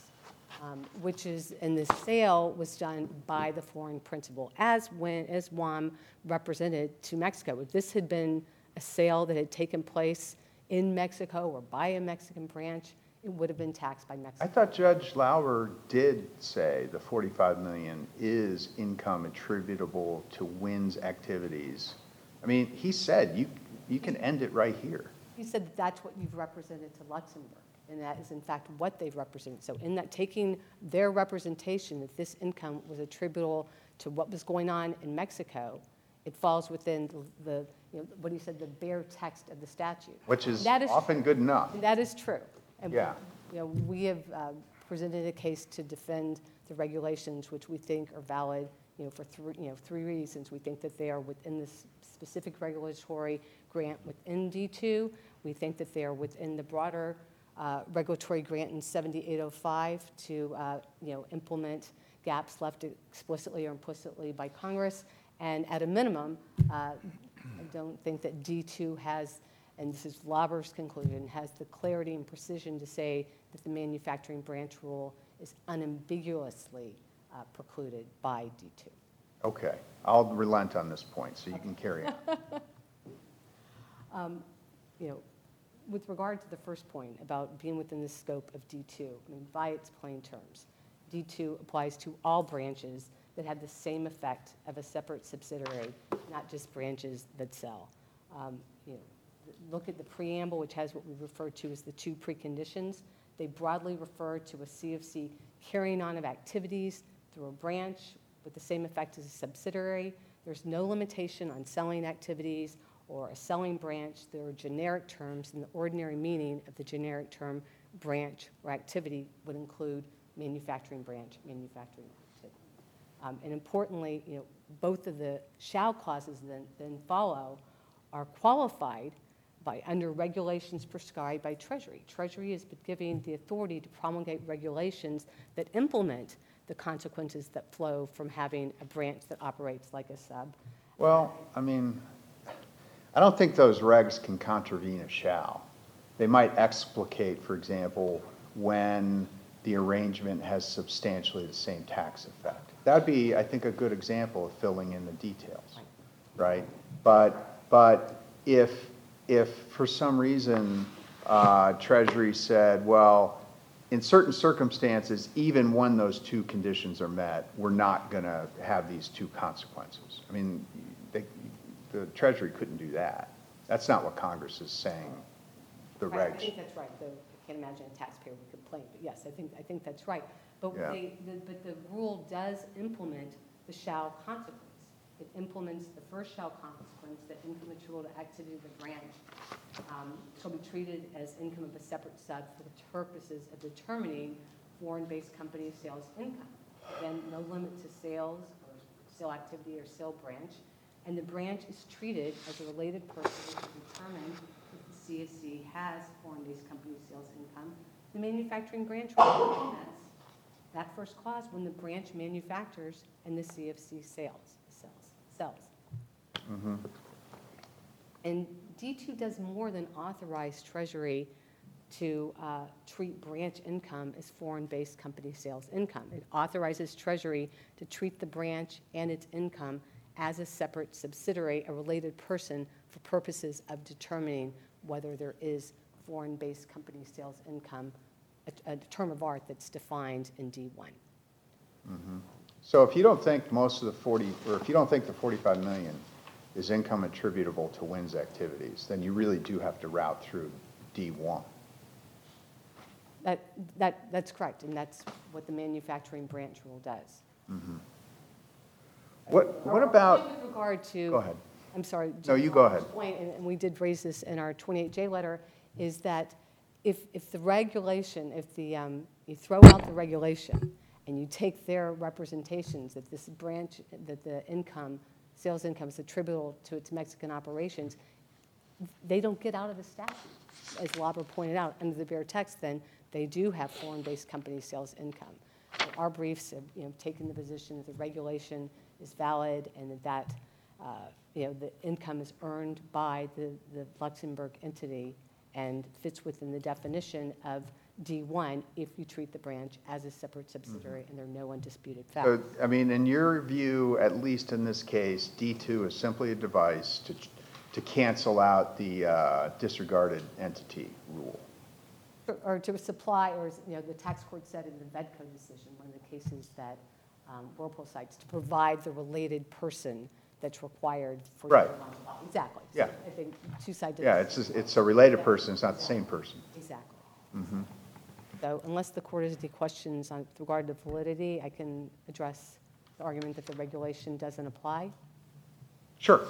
um, which is, and the sale was done by the foreign principal, as when, as W A M represented to Mexico. If this had been a sale that had taken place in Mexico or by a Mexican branch, it would have been taxed by I Mexico. thought Judge Lauer did say the forty-five million is income attributable to Wynn's activities. I mean, he said you, you can end it right here. He said that that's what you've represented to Luxembourg, and that is in fact what they've represented. So in that, taking their representation that this income was attributable to what was going on in Mexico, it falls within the, the you know, what he said, the bare text of the statute. Which is That is- often good enough. And that is true. And, Yeah. You know, we have uh, presented a case to defend the regulations, which we think are valid, you know, for three, you know, three reasons. We think that they are within this specific regulatory grant within D two. We think that they are within the broader uh, regulatory grant in seventy-eight oh five to, uh, you know, implement gaps left explicitly or implicitly by Congress. And at a minimum, uh, I don't think that D two has, and this is Lauber's conclusion, has the clarity and precision to say that the manufacturing branch rule is unambiguously uh, precluded by D two. Okay, I'll relent on this point, so you can carry on. You know, with regard to the first point about being within the scope of D two, I mean, by its plain terms, D two applies to all branches that have the same effect of a separate subsidiary, not just branches that sell. Um, you know, look at the preamble, which has what we refer to as the two preconditions. They broadly refer to a C F C carrying on of activities through a branch with the same effect as a subsidiary. There's no limitation on selling activities or a selling branch. There are generic terms, and the ordinary meaning of the generic term branch or activity would include manufacturing branch, manufacturing activity. Um, and importantly, you know, both of the shall clauses then, then follow are qualified by under regulations prescribed by Treasury. Treasury has been given the authority to promulgate regulations that implement the consequences that flow from having a branch that operates like a sub. Well, I mean, I don't think those regs can contravene a shall. They might explicate, for example, when the arrangement has substantially the same tax effect. That would be, I think, a good example of filling in the details, right? But, but if, if for some reason uh, Treasury said, well, in certain circumstances, even when those two conditions are met, we're not going to have these two consequences. I mean, they, the Treasury couldn't do that. That's not what Congress is saying, the Right, I regs. think that's right, though I can't imagine a taxpayer would complain, but yes, I think, I think that's right. But Yeah. they, the, but the rule does implement the shall consequence. It implements the first shall consequence that income attributable to activity of the branch um, shall be treated as income of a separate sub for the purposes of determining foreign-based company sales income. Again, no limit to sales or sale activity or sale branch. And the branch is treated as a related person to determine if the C S C has foreign-based company sales income. The manufacturing branch represents that first clause when the branch manufactures and the C F C sales, sells, sells. Mm-hmm. And D two does more than authorize Treasury to uh, treat branch income as foreign-based company sales income. It authorizes Treasury to treat the branch and its income as a separate subsidiary, a related person, for purposes of determining whether there is foreign-based company sales income, a, a term of art that's defined in D one. Mm-hmm. So if you don't think most of the forty, or if you don't think the forty-five million is income attributable to W I N's activities, then you really do have to route through D one. That, that, that's correct, and that's what the manufacturing branch rule does. Mm-hmm. What, what Our about, point with regard to, go ahead. I'm sorry. No, you go ahead. Point, and and we did raise this in our twenty-eight J letter, is that if, if the regulation, if the, um, you throw out the regulation and you take their representations that this branch, that the income, sales income is attributable to its Mexican operations, they don't get out of the statute. As Lauber pointed out, under the bare text, then, they do have foreign-based company sales income. And our briefs have, you know, taken the position that the regulation is valid and that, that uh, you know, the income is earned by the, the Luxembourg entity and fits within the definition of D one if you treat the branch as a separate subsidiary and there are no undisputed facts. So, I mean, in your view, at least in this case, D two is simply a device to, to cancel out the uh, disregarded entity rule. Or to supply, or as, you know, the tax court said in the Vedco decision, one of the cases that um, Whirlpool cites, to provide the related person that's required for. Right. Exactly. Yeah. So I think two sides. Yeah, it's, a- it's a related person, it's not the same person. Exactly. Mm-hmm. So unless the court has any questions on with regard to validity, I can address the argument that the regulation doesn't apply. Sure.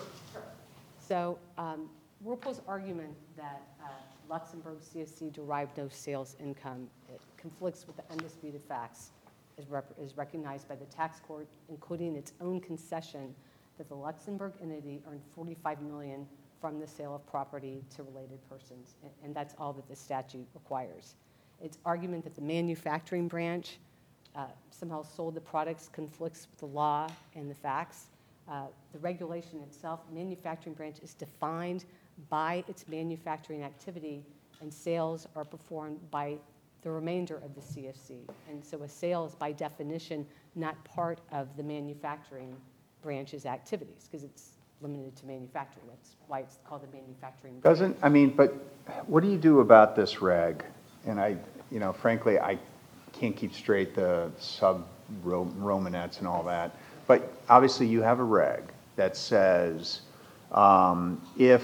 So um, Whirlpool's argument that uh, Luxembourg C S C derived no sales income, it conflicts with the undisputed facts is, rep- is recognized by the tax court, including its own concession that the Luxembourg entity earned forty-five million dollars from the sale of property to related persons, and, and that's all that the statute requires. Its argument that the manufacturing branch uh, somehow sold the products conflicts with the law and the facts. Uh, the regulation itself, manufacturing branch is defined by its manufacturing activity, and sales are performed by the remainder of the C F C. And so a sale is by definition not part of the manufacturing branch's activities because it's limited to manufacturing. That's why it's called the manufacturing branch. Doesn't, I mean, but what do you do about this reg? And I, you know, frankly, I can't keep straight the sub-Romanettes and all that. But obviously you have a reg that says um, if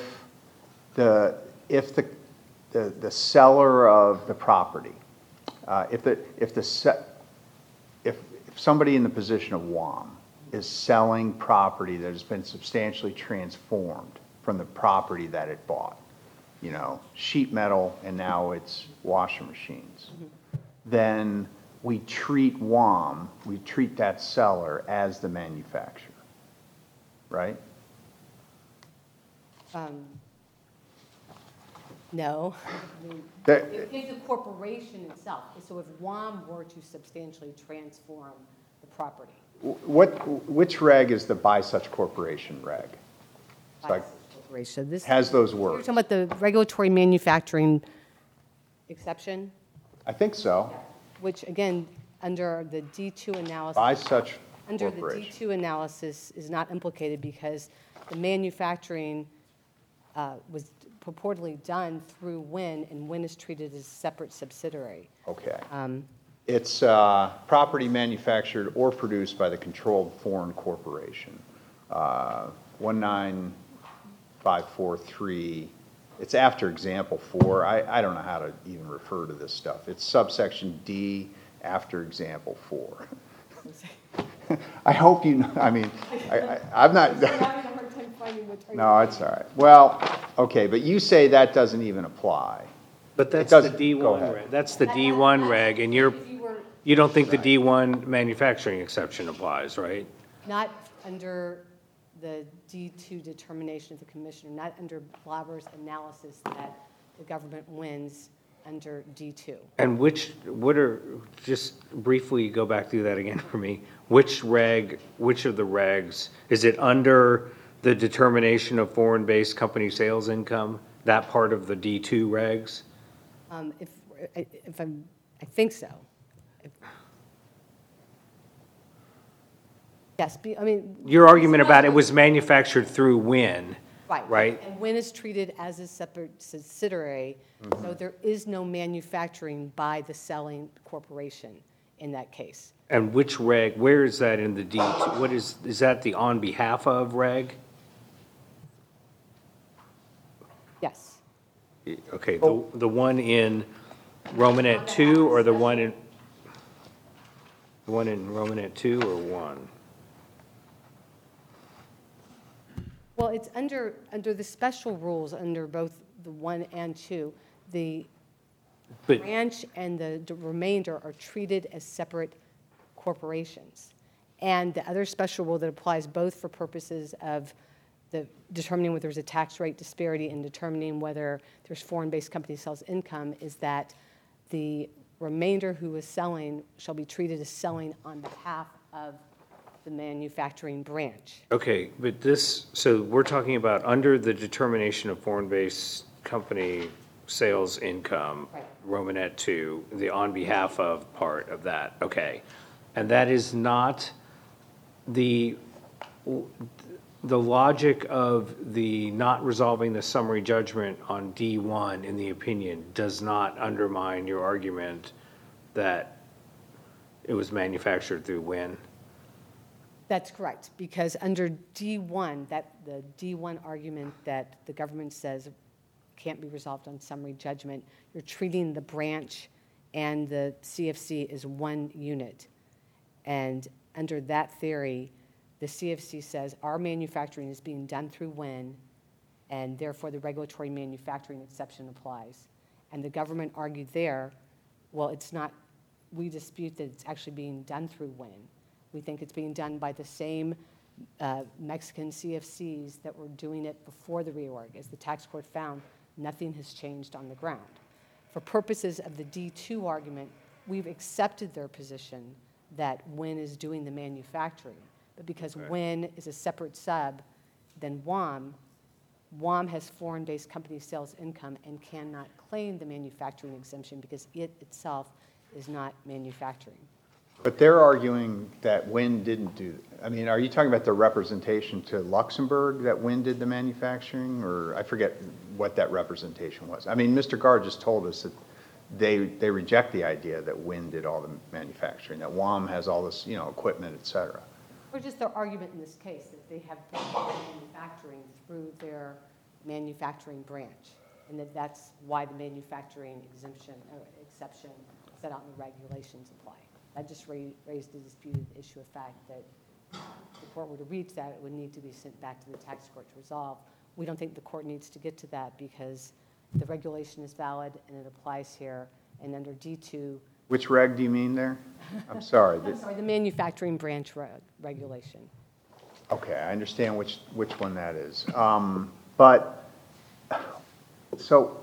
the, if the, the, the seller of the property, uh, if the, if the, se- if, if somebody in the position of W A M is selling property that has been substantially transformed from the property that it bought, you know, sheet metal and now it's washing machines, mm-hmm. then we treat W A M, we treat that seller as the manufacturer, right? Um, no. I mean, That- it is a corporation itself. So if W A M were to substantially transform the property, What, which reg is the by such corporation reg? So by I- such corporation. So this Has those You're words? talking about the regulatory manufacturing exception, I think so. which again, under the D two analysis. By such Under the D corporation. two analysis is not implicated because the manufacturing uh, was purportedly done through W I N, and W I N is treated as a separate subsidiary. Okay. Um, It's uh, property manufactured or produced by the controlled foreign corporation. Uh, one nine five four three, it's after example four. I, I don't know how to even refer to this stuff. It's subsection D after example four. I hope you, kn- I mean, I, I, I'm not, I'm having a hard time finding which. no, it's all right. Well, okay, but you say that doesn't even apply. But that's the doesn't- D go one, ahead. reg. That's the That- D that- one that's- reg, and you're, if you were you don't think the D one manufacturing exception applies, right? Not under the D two determination of the commissioner, not under Blabber's analysis that the government wins under D two. And which, what are, just briefly go back through that again for me. Which reg, which of the regs, is it under the determination of foreign-based company sales income? That part of the D two regs? Um, If, if I'm, I think so. If- Yes, be- I mean. Your argument about it was manufactured through Win, Right. right? And Win is treated as a separate subsidiary, so there is no manufacturing by the selling corporation in that case. And which reg, where is that in the D two? What is, is that the on behalf of reg? Yes. Okay, the, the one in Romanet two or the one in, the one in Romanet two or one? Well, it's under, under the special rules, under both the one and two, the But, branch and the d- remainder are treated as separate corporations. And the other special rule that applies both for purposes of the determining whether there's a tax rate disparity and determining whether there's foreign-based company sales income is that the remainder who is selling shall be treated as selling on behalf of the manufacturing branch. okay, but this, so we're talking about under the determination of foreign-based company sales income, Right. Romanet two, the on behalf of part of that, okay. And that is not the, the logic of the not resolving the summary judgment on D one in the opinion does not undermine your argument that it was manufactured through Win? That's correct, because under D one, that, the D one argument that the government says can't be resolved on summary judgment, you're treating the branch and the C F C as one unit. And under that theory, the C F C says our manufacturing is being done through Win, and therefore the regulatory manufacturing exception applies. And the government argued there, well, it's not, we dispute that it's actually being done through Win. We think it's being done by the same uh, Mexican C F Cs that were doing it before the reorg. As the tax court found, nothing has changed on the ground. For purposes of the D two argument, we've accepted their position that Win is doing the manufacturing. But because Win is a separate sub than W A M, W A M has foreign-based company sales income and cannot claim the manufacturing exemption because it itself is not manufacturing. But they're arguing that Win didn't do, I mean, are you talking about the representation to Luxembourg that Win did the manufacturing? Or I forget what that representation was. I mean, Mister Gard just told us that they, they reject the idea that Win did all the manufacturing, that W A M has all this, you know, equipment, et cetera. Or just their argument in this case, that they have done manufacturing through their manufacturing branch, and that that's why the manufacturing exemption, or exception set out in the regulations apply. That just ra- raised a disputed issue of fact that if the court were to reach that, it would need to be sent back to the tax court to resolve. We don't think the court needs to get to that because the regulation is valid and it applies here, and under D two. Which reg do you mean there? I'm sorry. I'm sorry, the manufacturing branch reg- regulation. Okay, I understand which, which one that is. Um, But, so,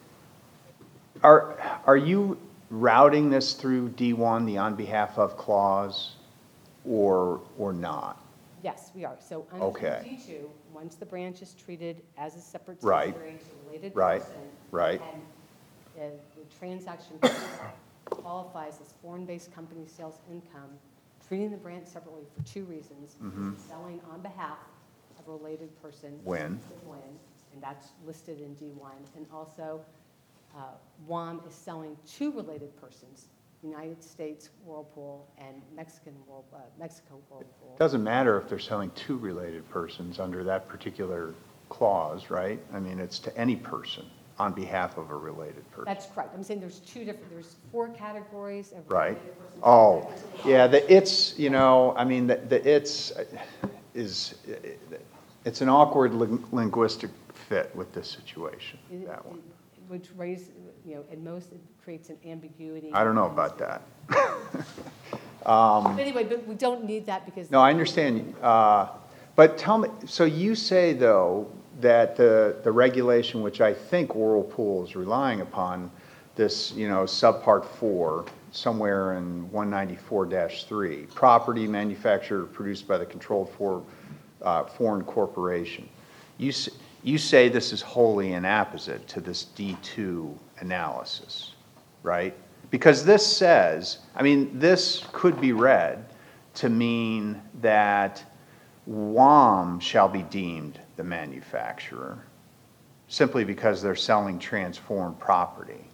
are, are you routing this through D one, the on behalf of clause, or, or not? Yes, we are. So under Okay. D two, once the branch is treated as a separate Right. subsidiary to a related Right. person. Right. And the, the transaction qualifies as foreign-based company sales income, treating the branch separately for two reasons. Mm-hmm. Selling on behalf of a related person. When. When, and that's listed in D one. And also, uh, W A M is selling to related persons, United States Whirlpool and Mexican Whirl, uh, Mexico Whirlpool. Doesn't matter if they're selling to related persons under that particular clause, right? I mean, it's to any person. on behalf of a related person. That's correct. I'm saying there's two different, there's four categories of. Right. related persons. Oh, yeah, the it's, you know, I mean, the, the it's is, it's an awkward lin- linguistic fit with this situation, It- that one. it- Which raise, you know, at most it creates an ambiguity. I don't know about that. But anyway, but we don't need that because. No, I understand, uh, but tell me, so you say, though, that the, the regulation, which I think Whirlpool is relying upon, this, you know, subpart four, somewhere in one ninety-four dash three, property manufactured or produced by the controlled for, uh, foreign corporation. You, s- you say this is wholly inapposite to this D two analysis, right? Because this says, I mean, this could be read to mean that W A M shall be deemed the manufacturer simply because they're selling transformed property.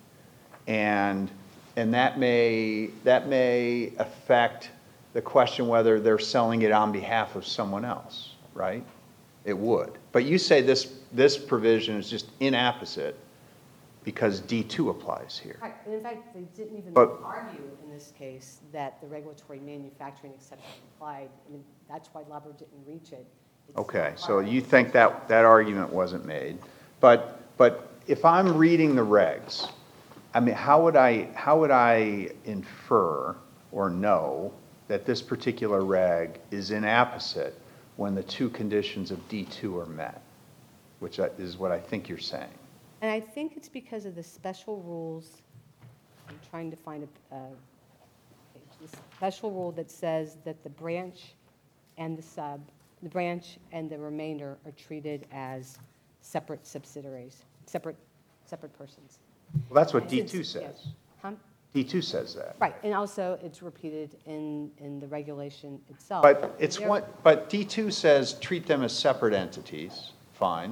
And, and that may, that may affect the question whether they're selling it on behalf of someone else, right? It would. But you say this, this provision is just inapposite because D two applies here. Right, and in fact, they didn't even But- argue in this case that the regulatory manufacturing exception applied. I mean, that's why Lubber didn't reach it. It's Okay, not so part of you it. think that, that argument wasn't made. But, but if I'm reading the regs, I mean, how would I, how would I infer or know that this particular reg is inapposite when the two conditions of D two are met? Which I- is what I think you're saying. And I think it's because of the special rules. I'm trying to find a, uh, the special rule that says that the branch and the sub, the branch and the remainder are treated as separate subsidiaries, separate, separate persons. Well, that's what And D since- two yes. says. Huh? D two says that. Right, and also it's repeated in, in the regulation itself. But it's There- what, but D two says treat them as separate entities, fine.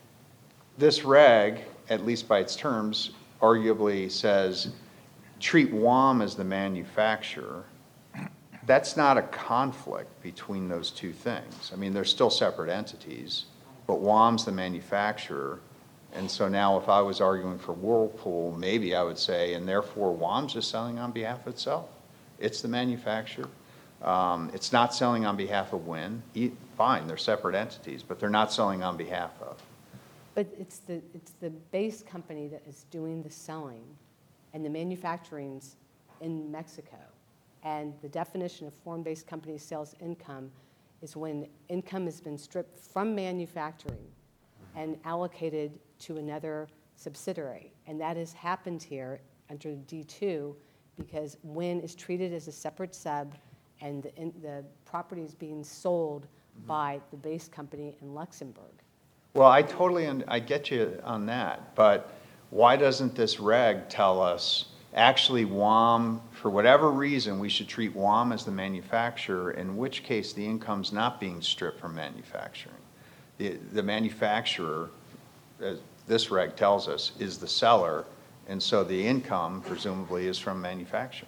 This reg, at least by its terms, arguably says treat W A M as the manufacturer. That's not a conflict between those two things. I mean, they're still separate entities, but W A M's the manufacturer. And so now if I was arguing for Whirlpool, maybe I would say, and therefore W A M's just selling on behalf of itself. It's the manufacturer. Um, It's not selling on behalf of Win. E- Fine, they're separate entities, but they're not selling on behalf of. But it's the, it's the base company that is doing the selling, and the manufacturing's in Mexico. And the definition of foreign-based company sales income is when income has been stripped from manufacturing and allocated to another subsidiary. And that has happened here under D two because Win is treated as a separate sub, and the, in- the property is being sold by the base company in Luxembourg. Well, I totally, und- I get you on that, but why doesn't this reg tell us, actually W A M, for whatever reason, we should treat W A M as the manufacturer, in which case the income's not being stripped from manufacturing. The, the manufacturer, as this reg tells us, is the seller, and so the income presumably is from manufacturing.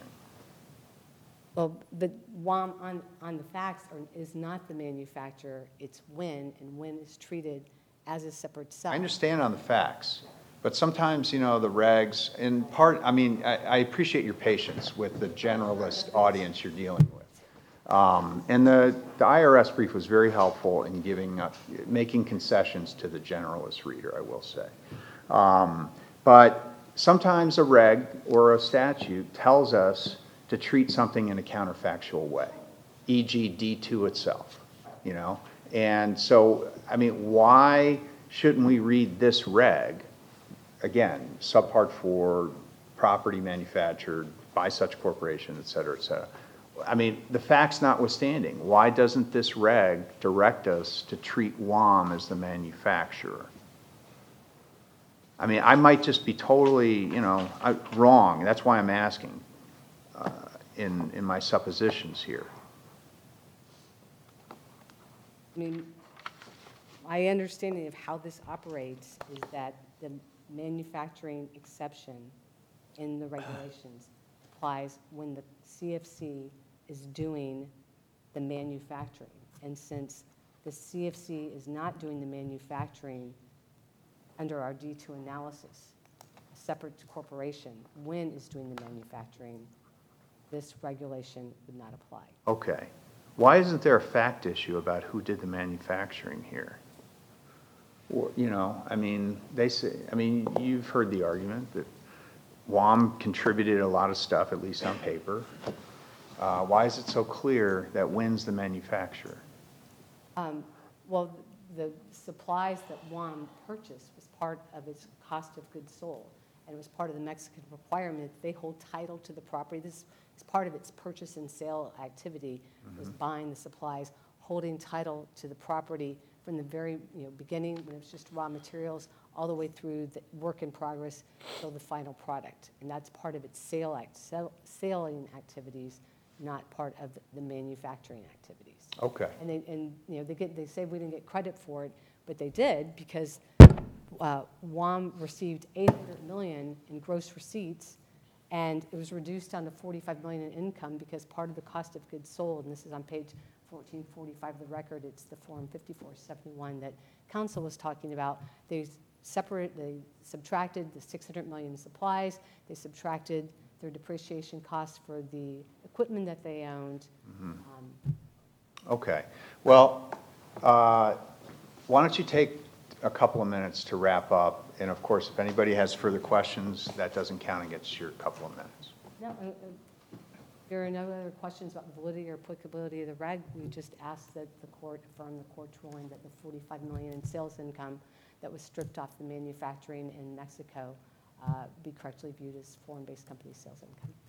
Well, but W A M on, on the facts are, is not the manufacturer, it's Win, and Win is treated as a separate sub. I understand on the facts, but sometimes, you know, the regs, in part, I mean, I, I appreciate your patience with the generalist audience you're dealing with. Um, And the, the I R S brief was very helpful in giving, uh, making concessions to the generalist reader, I will say. Um, But sometimes a reg or a statute tells us to treat something in a counterfactual way, for example D two itself, you know? And so, I mean, why shouldn't we read this reg, again, subpart four, property manufactured by such corporation, et cetera, et cetera? I mean, the facts notwithstanding, why doesn't this reg direct us to treat W A M as the manufacturer? I mean, I might just be totally, you know, I- wrong, that's why I'm asking uh, in, in my suppositions here. I mean, my understanding of how this operates is that the manufacturing exception in the regulations applies when the C F C is doing the manufacturing. And since the C F C is not doing the manufacturing, under our D two analysis, a separate corporation, Wynn is doing the manufacturing, this regulation would not apply. Okay. Why isn't there a fact issue about who did the manufacturing here? Or, you know, I mean, they say, I mean, you've heard the argument that W A M contributed a lot of stuff, at least on paper. Uh, why is it so clear that Wynn's the manufacturer? Um, Well, the supplies that W A M purchased was part of its cost of goods sold, and it was part of the Mexican requirement. They hold title to the property. This is part of its purchase and sale activity, was buying the supplies, holding title to the property from the very you know, beginning, when it was just raw materials, all the way through the work in progress till the final product. And that's part of its sale act, sell, selling activities, not part of the manufacturing activities. Okay. And they, and, you know, they get, they say we didn't get credit for it, but they did, because uh, W A M received eight hundred million dollars in gross receipts, and it was reduced down to forty-five million dollars in income, because part of the cost of goods sold, and this is on page fourteen forty-five of the record, it's the form fifty-four seventy-one that council was talking about. They separate, they subtracted the six hundred million dollars in supplies, they subtracted their depreciation costs for the equipment that they owned. Mm-hmm. Um, Okay. Well, uh, why don't you take a couple of minutes to wrap up? And of course, if anybody has further questions, that doesn't count against your couple of minutes. No, uh, uh, there are no other questions about the validity or applicability of the reg. We just ask that the court affirm the court's ruling that the forty-five million dollars in sales income that was stripped off the manufacturing in Mexico uh, be correctly viewed as foreign-based company sales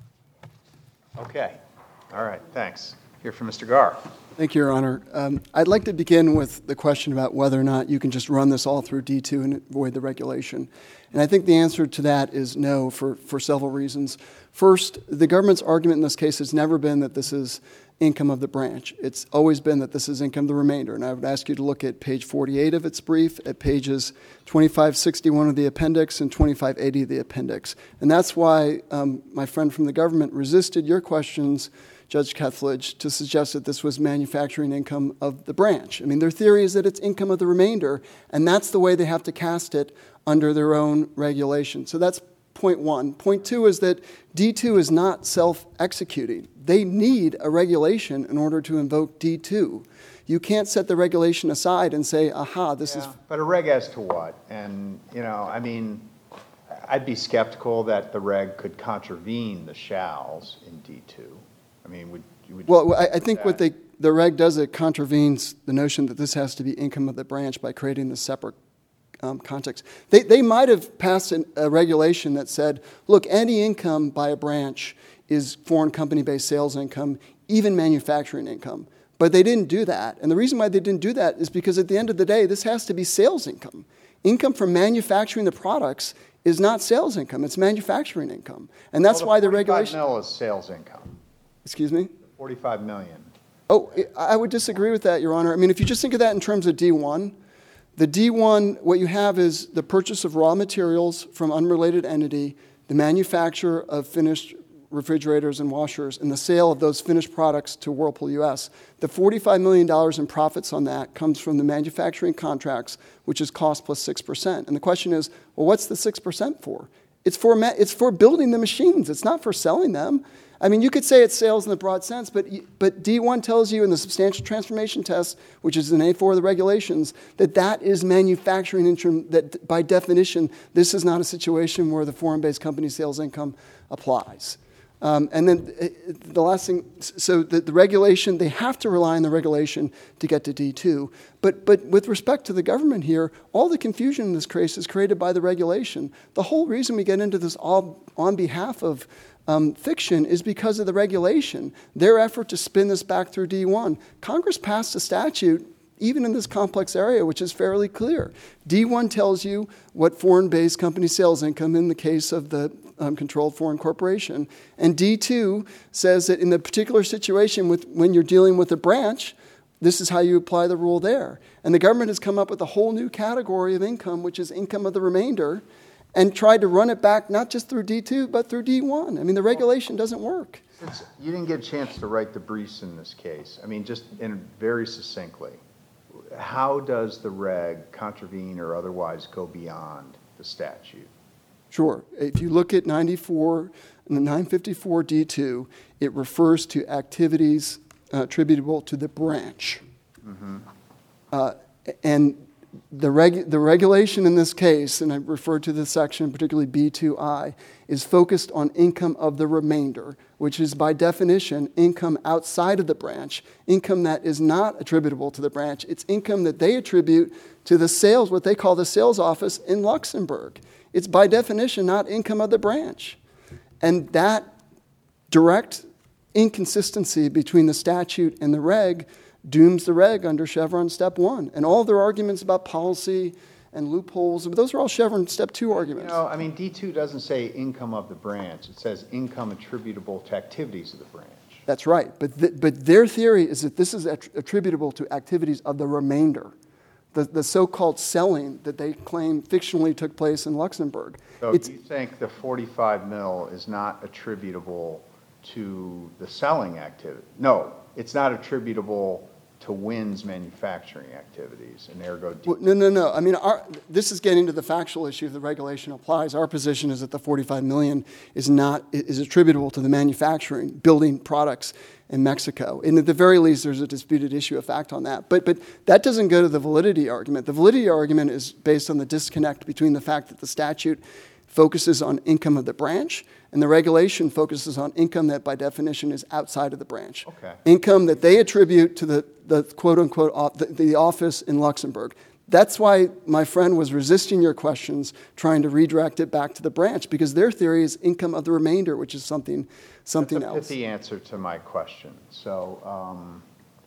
income. Okay. All right. Thanks. Hear from Mister Garr. Thank you, Your Honor. Um, I'd like to begin with the question about whether or not you can just run this all through D two and avoid the regulation. And I think the answer to that is no, for, for several reasons. First, the government's argument in this case has never been that this is income of the branch. It's always been that this is income of the remainder. And I would ask you to look at page forty-eight of its brief, at pages twenty-five sixty-one of the appendix and twenty-five eighty of the appendix. And that's why um, my friend from the government resisted your questions, Judge Kethledge, to suggest that this was manufacturing income of the branch. I mean, their theory is that it's income of the remainder, and that's the way they have to cast it under their own regulation. So that's point one. Point two is that D two is not self-executing. They need a regulation in order to invoke D two. You can't set the regulation aside and say, aha, this Yeah, is... but a reg as to what? And, you know, I mean, I'd be skeptical that the reg could contravene the shalls in D two. I mean, would you... Would Well, I, I think what that? they, the reg does, it contravenes the notion that this has to be income of the branch by creating this separate um, context. They, they might have passed an, a regulation that said, look, any income by a branch is foreign company-based sales income, even manufacturing income. But they didn't do that. And the reason why they didn't do that is because at the end of the day, this has to be sales income. Income from manufacturing the products is not sales income, it's manufacturing income. And that's Well, why the forty-five regulation... mil is sales income. Excuse me? forty-five million. Oh, I would disagree with that, Your Honor. I mean, if you just think of that in terms of D one, the D one, what you have is the purchase of raw materials from unrelated entity, the manufacture of finished refrigerators and washers, and the sale of those finished products to Whirlpool U S. The forty-five million dollars in profits on that comes from the manufacturing contracts, which is cost plus six percent. And the question is, well, what's the six percent for? It's for, ma- it's for building the machines. It's not for selling them. I mean, you could say it's sales in the broad sense, but, but D one tells you in the substantial transformation test, which is in A four of the regulations, that that is manufacturing income, that by definition, this is not a situation where the foreign-based company sales income applies. Um, and then uh, the last thing, so the, the regulation, they have to rely on the regulation to get to D two. But, but with respect to the government here, all the confusion in this case is created by the regulation. The whole reason we get into this all on behalf of um, fiction is because of the regulation, their effort to spin this back through D one. Congress passed a statute, even in this complex area, which is fairly clear. D one tells you what foreign-based company sales income in the case of the um, controlled foreign corporation. And D two says that in the particular situation with when you're dealing with a branch, this is how you apply the rule there. And the government has come up with a whole new category of income, which is income of the remainder, and tried to run it back not just through D two, but through D one. I mean, the regulation doesn't work. Since you didn't get a chance to write the briefs in this case, I mean, just in very succinctly, how does the reg contravene or otherwise go beyond the statute? Sure. If you look at ninety-four, nine fifty-four D two, it refers to activities uh, attributable to the branch. Mm-hmm. Uh, and the, reg- the regulation in this case, and I refer to this section, particularly B two I, is focused on income of the remainder, which is by definition income outside of the branch, income that is not attributable to the branch. It's income that they attribute to the sales, what they call the sales office in Luxembourg. It's by definition not income of the branch. And that direct inconsistency between the statute and the reg dooms the reg under Chevron step one. And all their arguments about policy and loopholes, those are all Chevron step two You arguments. know, I mean, D two doesn't say income of the branch. It says income attributable to activities of the branch. That's right. But, th- but their theory is that this is att- attributable to activities of the remainder, the, the so-called selling that they claim fictionally took place in Luxembourg. So It's, you think the forty-five mil is not attributable to the selling activity? No, it's not attributable to Wynn's manufacturing activities, and ergo D. well, no, no, no. I mean, our, this is getting to the factual issue if the regulation applies. Our position is that the forty-five million is not is attributable to the manufacturing, building products in Mexico. And at the very least, there's a disputed issue of fact on that. But, but that doesn't go to the validity argument. The validity argument is based on the disconnect between the fact that the statute focuses on income of the branch, and the regulation focuses on income that by definition is outside of the branch. Okay. Income that they attribute to the, the quote-unquote off, the, the office in Luxembourg. That's why my friend was resisting your questions, trying to redirect it back to the branch, because their theory is income of the remainder, which is something, something That's a else. pithy answer to my question. So, um,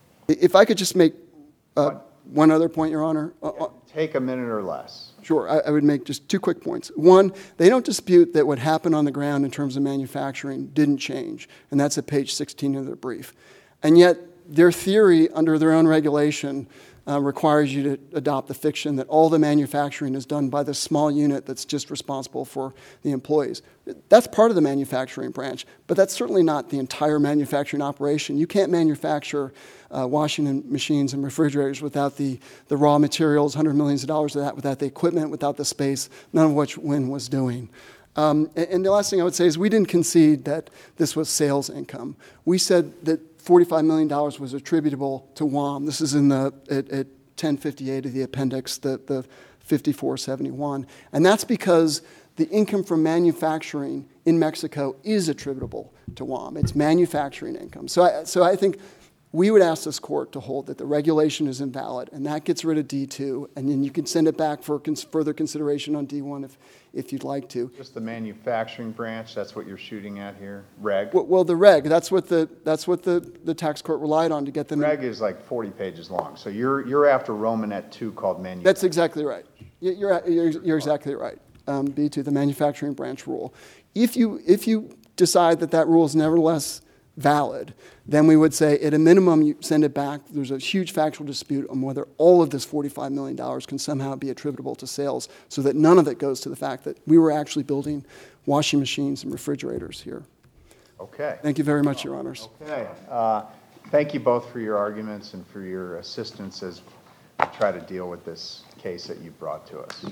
If I could just make uh, one other point, Your Honor. Uh, uh, take a minute or less. Sure, I, I would make just two quick points. One, they don't dispute that what happened on the ground in terms of manufacturing didn't change, and that's at page sixteen of their brief. And yet, their theory under their own regulation uh, requires you to adopt the fiction that all the manufacturing is done by the small unit that's just responsible for the employees. That's part of the manufacturing branch, but that's certainly not the entire manufacturing operation. You can't manufacture uh, washing machines and refrigerators without the, the raw materials, hundreds of millions of dollars of that, without the equipment, without the space, none of which Wynn was doing. Um, and, and the last thing I would say is we didn't concede that this was sales income. We said that forty-five million dollars was attributable to W A M. This is in the at, at ten fifty-eight of the appendix, the, the fifty-four seventy-one. And that's because the income from manufacturing in Mexico is attributable to W A M. It's manufacturing income. So I, so I think we would ask this court to hold that the regulation is invalid, and that gets rid of D two, and then you can send it back for cons- further consideration on D one if, if you'd like to. Just the manufacturing branch, that's what you're shooting at here? Reg? Well, well the reg, that's what the that's what the, the tax court relied on to get them. Reg is like forty pages long. So you're, you're after Romanet two called manufacturing. That's exactly right. You- You're, you're, you're exactly right. Um, B two, the manufacturing branch rule. If you, if you decide that that rule is nevertheless valid, then we would say at a minimum you send it back. There's a huge factual dispute on whether all of this forty-five million dollars can somehow be attributable to sales, so that none of it goes to the fact that we were actually building washing machines and refrigerators here. Okay. Thank you very much, Your Honors. Okay. Uh, Thank you both for your arguments and for your assistance as we try to deal with this case that you brought to us.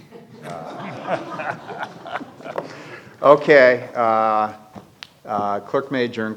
Uh, Okay. uh, uh, Clerk may adjourn